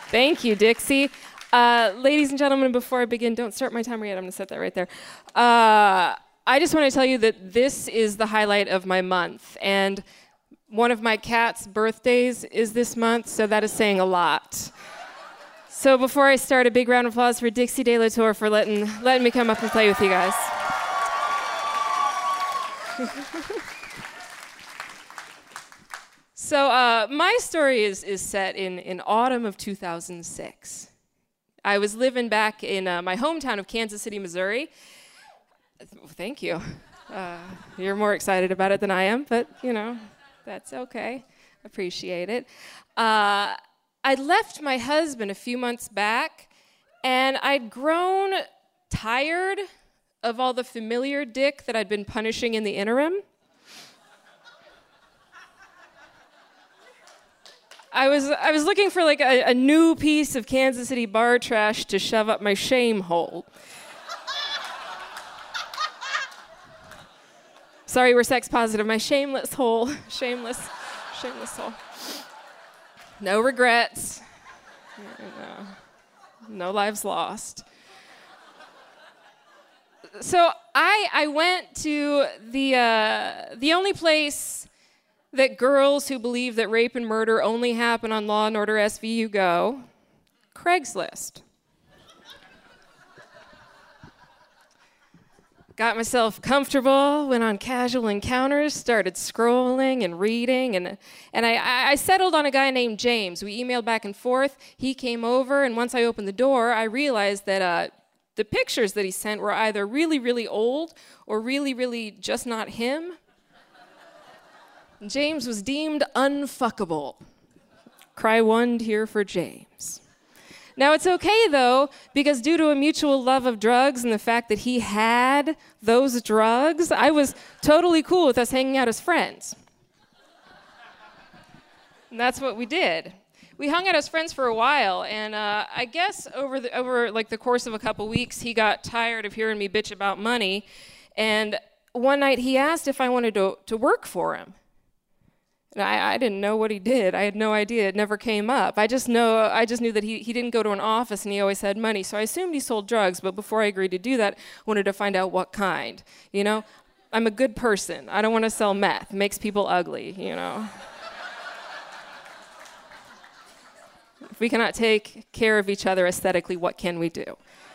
Thank you, Dixie. Uh, ladies and gentlemen, before I begin, don't start my timer yet. I'm going to set that right there. Uh, I just want to tell you that this is the highlight of my month. And one of my cat's birthdays is this month, so that is saying a lot. So before I start, a big round of applause for Dixie De La Tour for letting, letting me come up and play with you guys. So uh, my story is, is set in, in autumn of two thousand six. I was living back in uh, my hometown of Kansas City, Missouri. Thank you. Uh, you're more excited about it than I am, but, you know, that's okay. Appreciate it. Uh, I left my husband a few months back, and I'd grown tired of all the familiar dick that I'd been punishing in the interim. I was I was looking for like a, a new piece of Kansas City bar trash to shove up my shame hole. Sorry, we're sex positive. My shameless hole. Shameless, shameless hole. No regrets. No, no lives lost. So I I went to the uh, the only place that girls who believe that rape and murder only happen on Law and Order S V U go, Craigslist. Got myself comfortable, went on casual encounters, started scrolling and reading, and and I, I settled on a guy named James. We emailed back and forth. He came over, and once I opened the door, I realized that uh, the pictures that he sent were either really, really old or really, really just not him. James was deemed unfuckable. Cry one tear for James. Now, it's okay, though, because due to a mutual love of drugs and the fact that he had those drugs, I was totally cool with us hanging out as friends. And that's what we did. We hung out as friends for a while, and uh, I guess over the, over like the course of a couple weeks, he got tired of hearing me bitch about money, and one night he asked if I wanted to, to work for him. And I, I didn't know what he did. I had no idea. It never came up. I just know. I just knew that he, he didn't go to an office and he always had money. So I assumed he sold drugs. But before I agreed to do that, I wanted to find out what kind. You know, I'm a good person. I don't want to sell meth. It makes people ugly. You know. If we cannot take care of each other aesthetically, what can we do?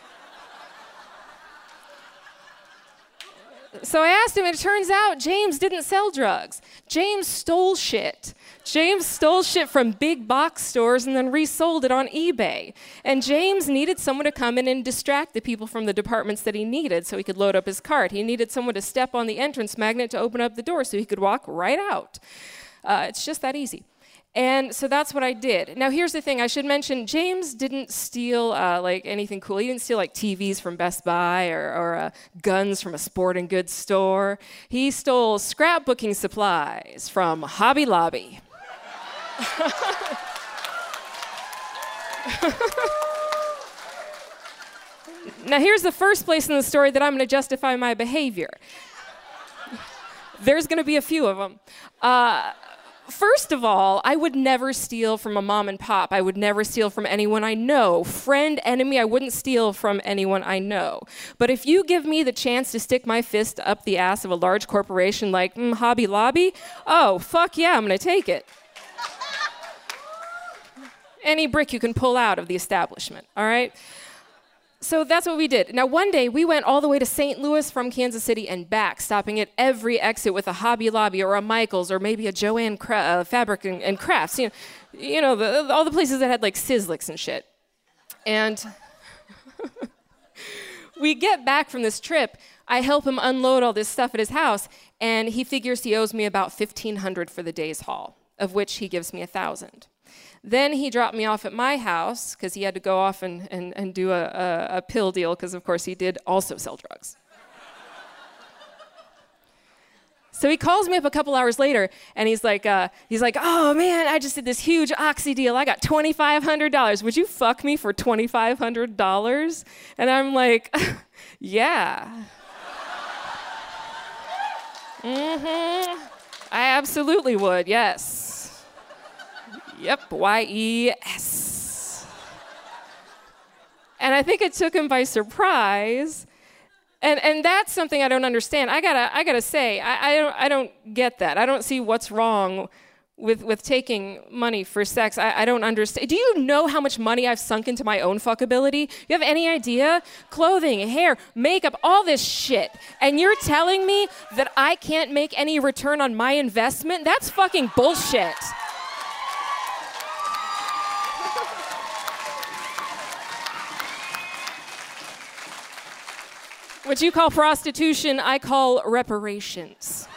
So I asked him, and it turns out James didn't sell drugs. James stole shit. James stole shit from big box stores and then resold it on eBay. And James needed someone to come in and distract the people from the departments that he needed so he could load up his cart. He needed someone to step on the entrance magnet to open up the door so he could walk right out. Uh, it's just that easy. And so that's what I did. Now, here's the thing. I should mention, James didn't steal uh, like anything cool. He didn't steal like T Vs from Best Buy or, or uh, guns from a sporting goods store. He stole scrapbooking supplies from Hobby Lobby. Now, here's the first place in the story that I'm going to justify my behavior. There's going to be a few of them. Uh, First of all, I would never steal from a mom and pop. I would never steal from anyone I know. Friend, enemy, I wouldn't steal from anyone I know. But if you give me the chance to stick my fist up the ass of a large corporation like mm, Hobby Lobby, oh, fuck yeah, I'm going to take it. Any brick you can pull out of the establishment, all right? So that's what we did. Now, one day, we went all the way to Saint Louis from Kansas City and back, stopping at every exit with a Hobby Lobby or a Michael's or maybe a Joanne Cra- uh, Fabric and, and Crafts. You know, you know the, all the places that had, like, Sizzlix and shit. And we get back from this trip. I help him unload all this stuff at his house, and he figures he owes me about fifteen hundred dollars for the day's haul, of which he gives me one thousand dollars. Then he dropped me off at my house because he had to go off and, and, and do a, a, a pill deal because, of course, he did also sell drugs. So he calls me up a couple hours later, and he's like, uh, he's like, oh, man, I just did this huge Oxy deal. I got twenty-five hundred dollars. Would you fuck me for twenty-five hundred dollars? And I'm like, yeah. Mm-hmm. I absolutely would, yes. Yep, Y E S. I think it took him by surprise. And and that's something I don't understand. I gotta I gotta say, I, I don't I don't get that. I don't see what's wrong with with taking money for sex. I, I don't understand. Do you know how much money I've sunk into my own fuckability? You have any idea? Clothing, hair, makeup, all this shit. And you're telling me that I can't make any return on my investment? That's fucking bullshit. What you call prostitution, I call reparations.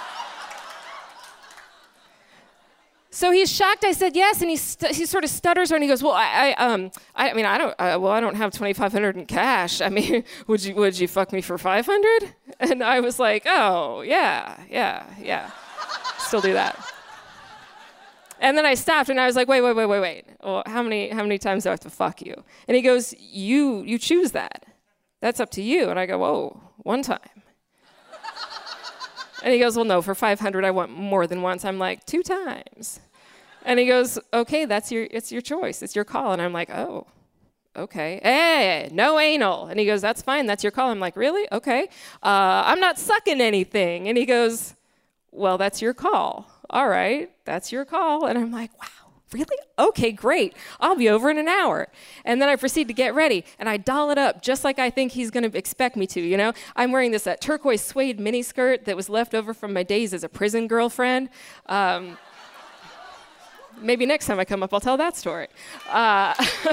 So he's shocked. I said yes, and he st- he sort of stutters, and he goes, "Well, I, I um, I, I mean, I don't, uh, well, I don't have twenty-five hundred in cash. I mean, would you, would you fuck me for five hundred?" And I was like, "Oh, yeah, yeah, yeah, still do that." And then I stopped, and I was like, "Wait, wait, wait, wait, wait. Well, how many, how many times do I have to fuck you?" And he goes, "You, you choose that. That's up to you." And I go, "Whoa, one time." And he goes, "Well, no, for five hundred, I want more than once." I'm like, two times. And he goes, "Okay, that's your, it's your choice. It's your call." And I'm like, "Oh, okay. Hey, no anal." And he goes, "That's fine. That's your call." I'm like, "Really? Okay. Uh, I'm not sucking anything." And he goes, "Well, that's your call. All right, that's your call." And I'm like, "Wow, really? Okay, great. I'll be over in an hour." And then I proceed to get ready, and I doll it up just like I think he's going to expect me to, you know? I'm wearing this uh, turquoise suede miniskirt that was left over from my days as a prison girlfriend. Um, maybe next time I come up, I'll tell that story. Uh,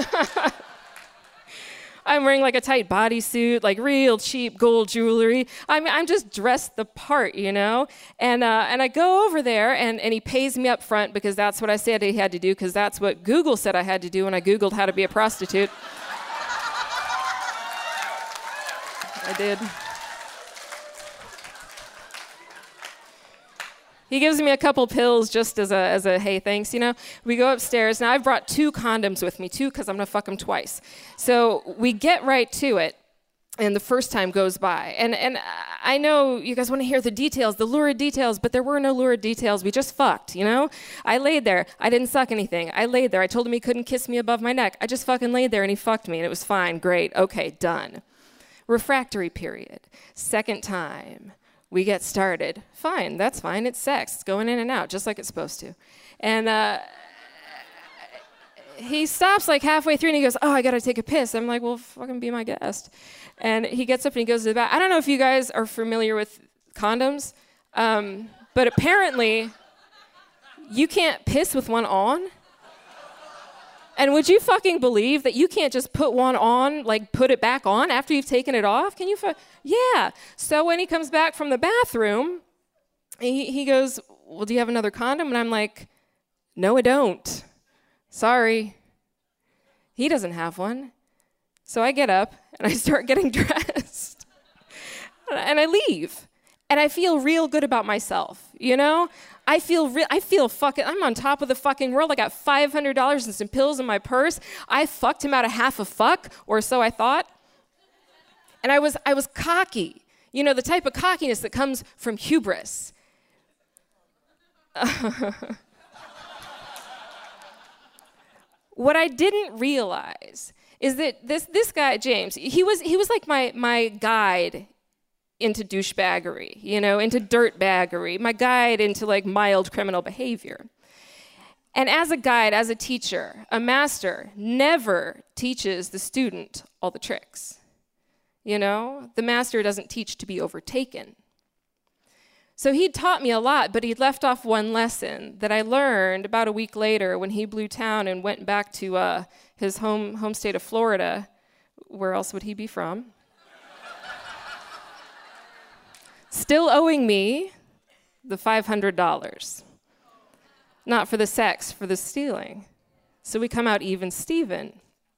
I'm wearing like a tight bodysuit, like real cheap gold jewelry. I'm I'm just dressed the part, you know? And uh, and I go over there, and, and he pays me up front because that's what I said he had to do, because that's what Google said I had to do when I Googled how to be a prostitute. I did. He gives me a couple pills just as a, as a hey, thanks, you know. We go upstairs. Now, I've brought two condoms with me, too, because I'm going to fuck him twice. So we get right to it, and the first time goes by. And and I know you guys want to hear the details, the lurid details, but there were no lurid details. We just fucked, you know. I laid there. I didn't suck anything. I laid there. I told him he couldn't kiss me above my neck. I just fucking laid there, and he fucked me, and it was fine. Great. Okay, done. Refractory period. Second time. We get started. Fine, that's fine. It's sex. It's going in and out, just like it's supposed to. And uh, he stops like halfway through, and he goes, "Oh, I gotta take a piss." I'm like, "Well, fucking be my guest." And he gets up and he goes to the back. I don't know if you guys are familiar with condoms, um, but apparently you can't piss with one on. And would you fucking believe that you can't just put one on, like put it back on after you've taken it off? Can you? Fu- yeah. So when he comes back from the bathroom, he, he goes, "Well, do you have another condom?" And I'm like, "No, I don't. Sorry." He doesn't have one. So I get up and I start getting dressed. And I leave. And I feel real good about myself, you know? I feel real, I feel fucking, I'm on top of the fucking world. I got five hundred dollars and some pills in my purse. I fucked him out of half a fuck, or so I thought. And I was, I was cocky. You know, the type of cockiness that comes from hubris. What I didn't realize is that this, this guy, James, he was, he was like my, my guide into douchebaggery, you know, into dirtbaggery, my guide into like mild criminal behavior. And as a guide, as a teacher, a master never teaches the student all the tricks. You know, the master doesn't teach to be overtaken. So he'd taught me a lot, but he'd left off one lesson that I learned about a week later when he blew town and went back to uh, his home home state of Florida. Where else would he be from? Still owing me the five hundred dollars. Not for the sex, for the stealing. So we come out even Steven.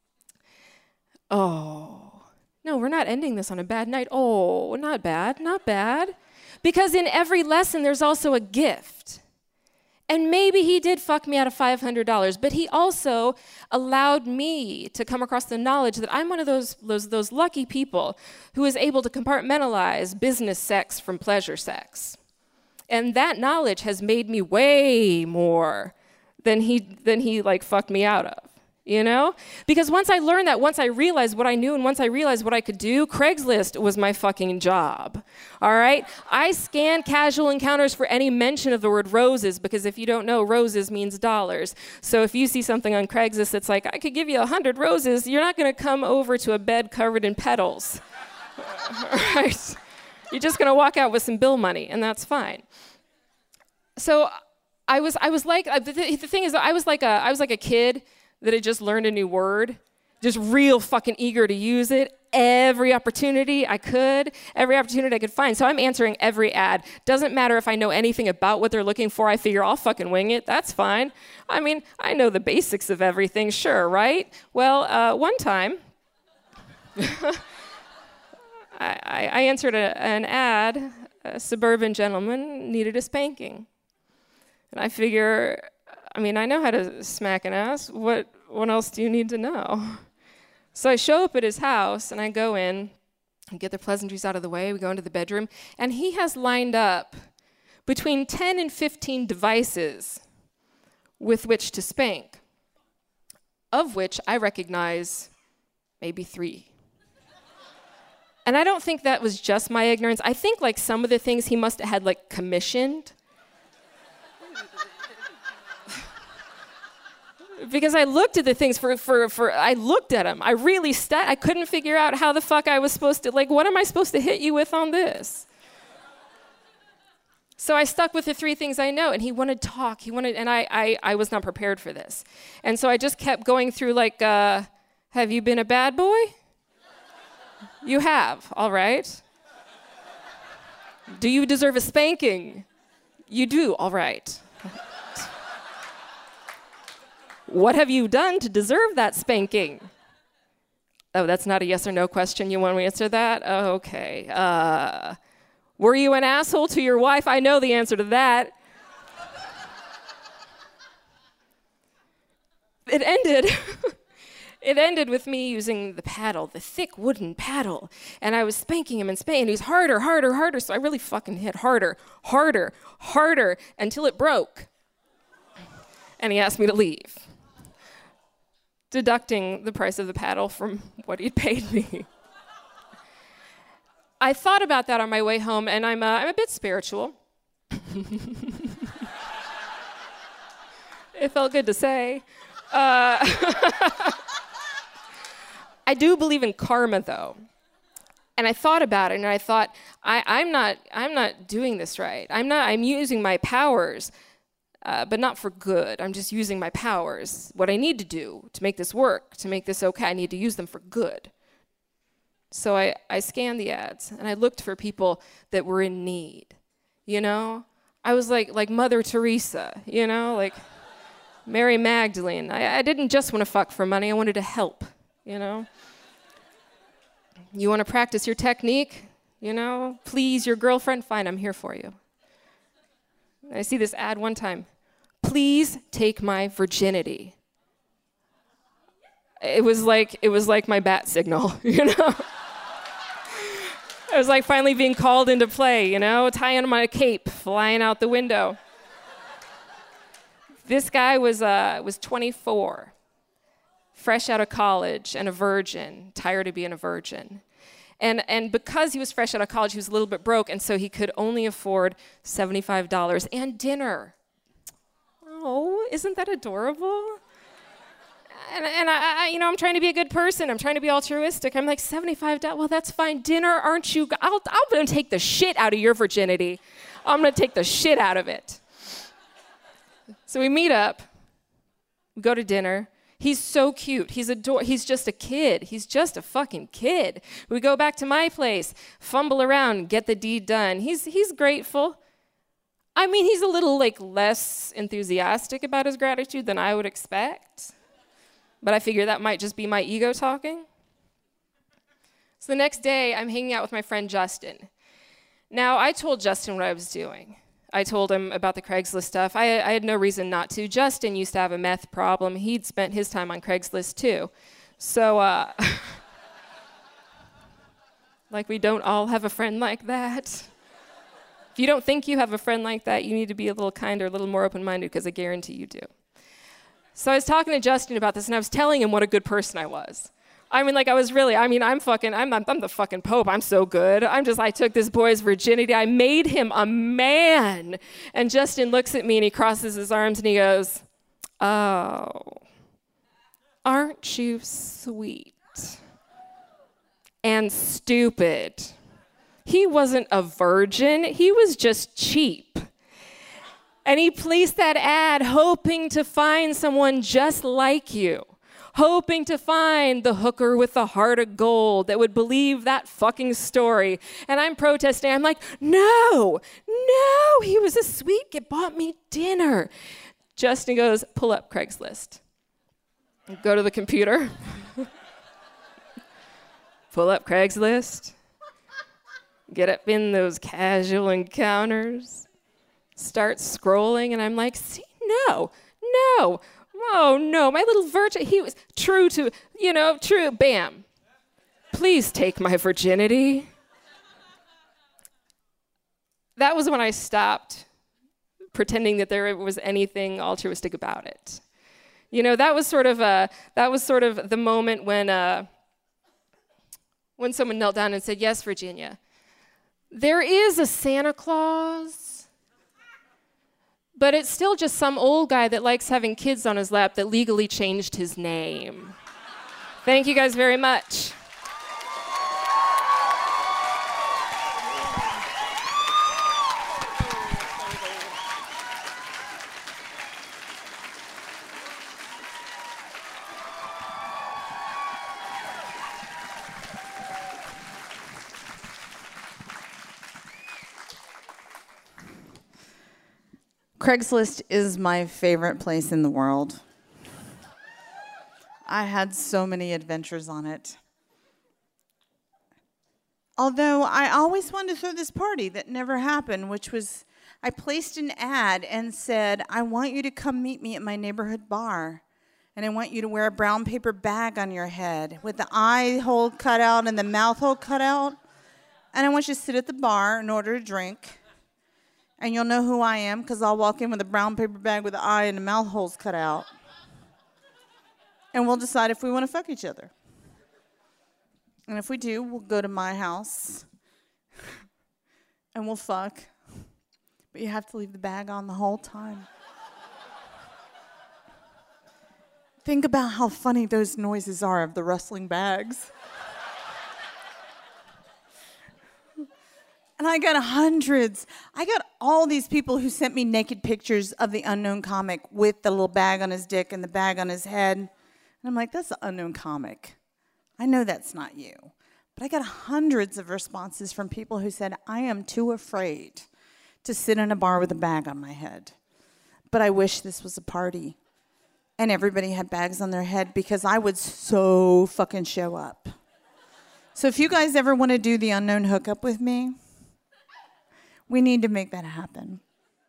Oh, no, we're not ending this on a bad night. Oh, not bad, not bad. Because in every lesson, there's also a gift. And maybe he did fuck me out of five hundred dollars, but he also allowed me to come across the knowledge that I'm one of those, those, those lucky people who is able to compartmentalize business sex from pleasure sex. And that knowledge has made me way more than he, than he like fucked me out of. you know? Because once I learned that, once I realized what I knew and once I realized what I could do, Craigslist was my fucking job, all right? I scan casual encounters for any mention of the word roses because if you don't know, roses means dollars. So if you see something on Craigslist that's like, I could give you a hundred roses, you're not gonna come over to a bed covered in petals, all right? You're just gonna walk out with some bill money and that's fine. So I was, I was like, the, the thing is, I was like a, I was like a kid that had just learned a new word, just real fucking eager to use it every opportunity I could, every opportunity I could find. So I'm answering every ad. Doesn't matter if I know anything about what they're looking for. I figure I'll fucking wing it. That's fine. I mean, I know the basics of everything, sure, right? Well, uh, one time, I, I answered a, an ad. A suburban gentleman needed a spanking. And I figure, I mean, I know how to smack an ass. What what else do you need to know? So I show up at his house, and I go in, and get the pleasantries out of the way. We go into the bedroom, and he has lined up between ten and fifteen devices with which to spank, of which I recognize maybe three. And I don't think that was just my ignorance. I think, like, some of the things he must have had, like, commissioned. Because I looked at the things for, for, for, I looked at them. I really, st- I couldn't figure out how the fuck I was supposed to, like, what am I supposed to hit you with on this? So I stuck with the three things I know, and he wanted to talk. He wanted, and I, I, I was not prepared for this. And so I just kept going through, like, uh, have you been a bad boy? You have, all right. Do you deserve a spanking? You do, all right. What have you done to deserve that spanking? Oh, that's not a yes or no question. You want me to answer that? Oh, okay. Uh, were you an asshole to your wife? I know the answer to that. It ended. It ended with me using the paddle, the thick wooden paddle, and I was spanking him and spanking him. He was harder, harder, harder, so I really fucking hit harder, harder, harder, until it broke. And he asked me to leave, deducting the price of the paddle from what he'd paid me. I thought about that on my way home, and I'm, uh, I'm a bit spiritual. It felt good to say. Uh, I do believe in karma, though. And I thought about it, and I thought, I, I'm not, I'm not doing this right. I'm not. I'm using my powers, uh, but not for good. I'm just using my powers. What I need to do to make this work, to make this okay, I need to use them for good. So I, I scanned the ads, and I looked for people that were in need. You know, I was like, like Mother Teresa. You know, like Mary Magdalene. I, I didn't just want to fuck for money. I wanted to help. You know. You want to practice your technique, you know, please your girlfriend, fine, I'm here for you. I see this ad one time, please take my virginity. It was like, it was like my bat signal, you know? It was like finally being called into play, you know, tying on my cape, flying out the window. This guy was, uh, was twenty-four. Fresh out of college and a virgin, tired of being a virgin. And and because he was fresh out of college, he was a little bit broke, and so he could only afford seventy-five dollars and dinner. Oh, isn't that adorable? And, and I, I, you know, I'm trying to be a good person. I'm trying to be altruistic. I'm like, seventy-five dollars, well, that's fine. Dinner, aren't you? I'll, I'm going to take the shit out of your virginity. I'm going to take the shit out of it. So we meet up, we go to dinner. He's so cute. He's ador- He's just a kid. He's just a fucking kid. We go back to my place, fumble around, get the deed done. He's he's grateful. I mean, he's a little like less enthusiastic about his gratitude than I would expect. But I figure that might just be my ego talking. So the next day, I'm hanging out with my friend Justin. Now, I told Justin what I was doing. I told him about the Craigslist stuff. I, I had no reason not to. Justin used to have a meth problem. He'd spent his time on Craigslist too. So, uh, like we don't all have a friend like that. If you don't think you have a friend like that, you need to be a little kinder, a little more open-minded, because I guarantee you do. So I was talking to Justin about this, and I was telling him what a good person I was. I mean, like, I was really, I mean, I'm fucking, I'm, I'm the fucking Pope. I'm so good. I'm just, I took this boy's virginity. I made him a man. And Justin looks at me, and he crosses his arms, and he goes, oh, aren't you sweet and stupid? He wasn't a virgin. He was just cheap. And he placed that ad hoping to find someone just like you. Hoping to find the hooker with the heart of gold that would believe that fucking story. And I'm protesting. I'm like, no, no, he was a sweet kid, bought me dinner. Justin goes, pull up Craigslist. Go to the computer. Pull up Craigslist. Get up in those casual encounters. Start scrolling, and I'm like, see, no, no. Oh, no, my little virgin, he was true to, you know, true, bam. Please take my virginity. That was when I stopped pretending that there was anything altruistic about it. You know, that was sort of a, that was sort of the moment when, uh, when someone knelt down and said, yes, Virginia, there is a Santa Claus, but it's still just some old guy that likes having kids on his lap that legally changed his name. Thank you guys very much. Craigslist is my favorite place in the world. I had so many adventures on it. Although I always wanted to throw this party that never happened, which was I placed an ad and said, I want you to come meet me at my neighborhood bar. And I want you to wear a brown paper bag on your head with the eye hole cut out and the mouth hole cut out. And I want you to sit at the bar and order a drink. And you'll know who I am because I'll walk in with a brown paper bag with the eye and the mouth holes cut out. And we'll decide if we want to fuck each other. And if we do, we'll go to my house and we'll fuck. But you have to leave the bag on the whole time. Think about how funny those noises are of the rustling bags. And I got hundreds. I got all these people who sent me naked pictures of the unknown comic with the little bag on his dick and the bag on his head. And I'm like, that's the unknown comic. I know that's not you. But I got hundreds of responses from people who said, I am too afraid to sit in a bar with a bag on my head. But I wish this was a party. And everybody had bags on their head because I would so fucking show up. So if you guys ever want to do the unknown hookup with me, we need to make that happen.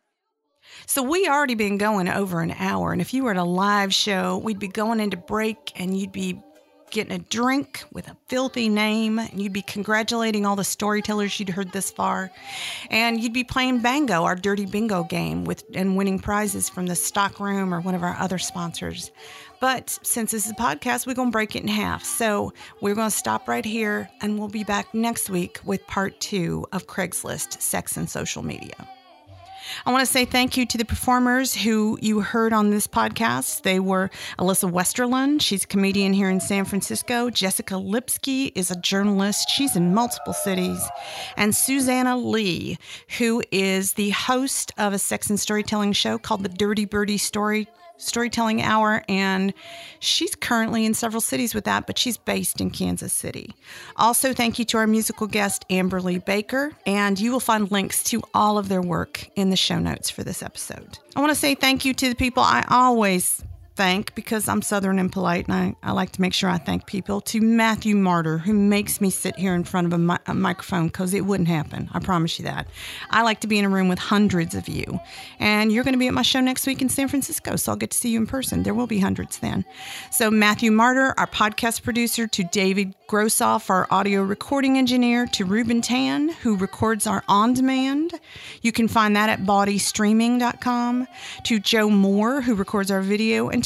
So we already been going over an hour, and if you were at a live show, we'd be going into break, and you'd be getting a drink with a filthy name, and you'd be congratulating all the storytellers you'd heard this far, and you'd be playing Bango, our dirty bingo game, with and winning prizes from the stock room or one of our other sponsors. But since this is a podcast, we're going to break it in half. So we're going to stop right here, and we'll be back next week with part two of Craigslist, Sex and Social Media. I want to say thank you to the performers who you heard on this podcast. They were Alyssa Westerlund. She's a comedian here in San Francisco. Jessica Lipsky is a journalist. She's in multiple cities. And Susanna Lee, who is the host of a sex and storytelling show called the Dirty Birdie Story Storytelling Hour, and she's currently in several cities with that, but she's based in Kansas City. Also, thank you to our musical guest, Amberly Baker, and you will find links to all of their work in the show notes for this episode. I want to say thank you to the people I always thank, because I'm Southern and polite, and I, I like to make sure I thank people, to Matthew Martyr, who makes me sit here in front of a, mi- a microphone, because it wouldn't happen. I promise you that. I like to be in a room with hundreds of you, and you're going to be at my show next week in San Francisco, so I'll get to see you in person. There will be hundreds then. So Matthew Martyr, our podcast producer, to David Grossoff, our audio recording engineer, to Ruben Tan, who records our on-demand. You can find that at body streaming dot com. To Joe Moore, who records our video, and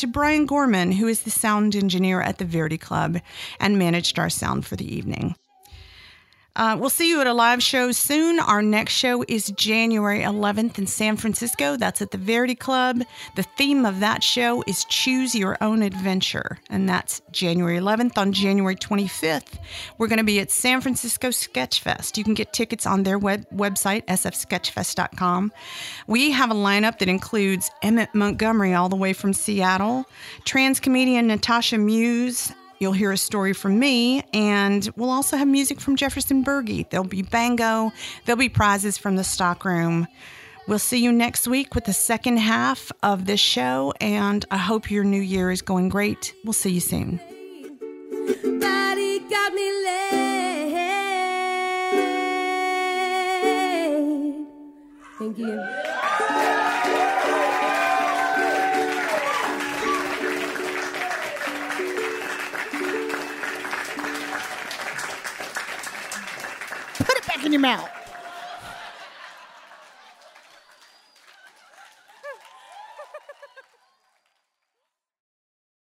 to Brian Gorman, who is the sound engineer at the Verdi Club and managed our sound for the evening. Uh, we'll see you at a live show soon. Our next show is January eleventh in San Francisco. That's at the Verdi Club. The theme of that show is Choose Your Own Adventure, and that's January eleventh. On January twenty-fifth, we're going to be at San Francisco Sketchfest. You can get tickets on their web- website, s f sketch fest dot com. We have a lineup that includes Emmett Montgomery all the way from Seattle, trans comedian Natasha Muse. You'll hear a story from me, and we'll also have music from Jefferson Berge. There'll be bango. There'll be prizes from the stockroom. We'll see you next week with the second half of this show, and I hope your new year is going great. We'll see you soon. Body got me laid. Thank you. Put it back in your mouth.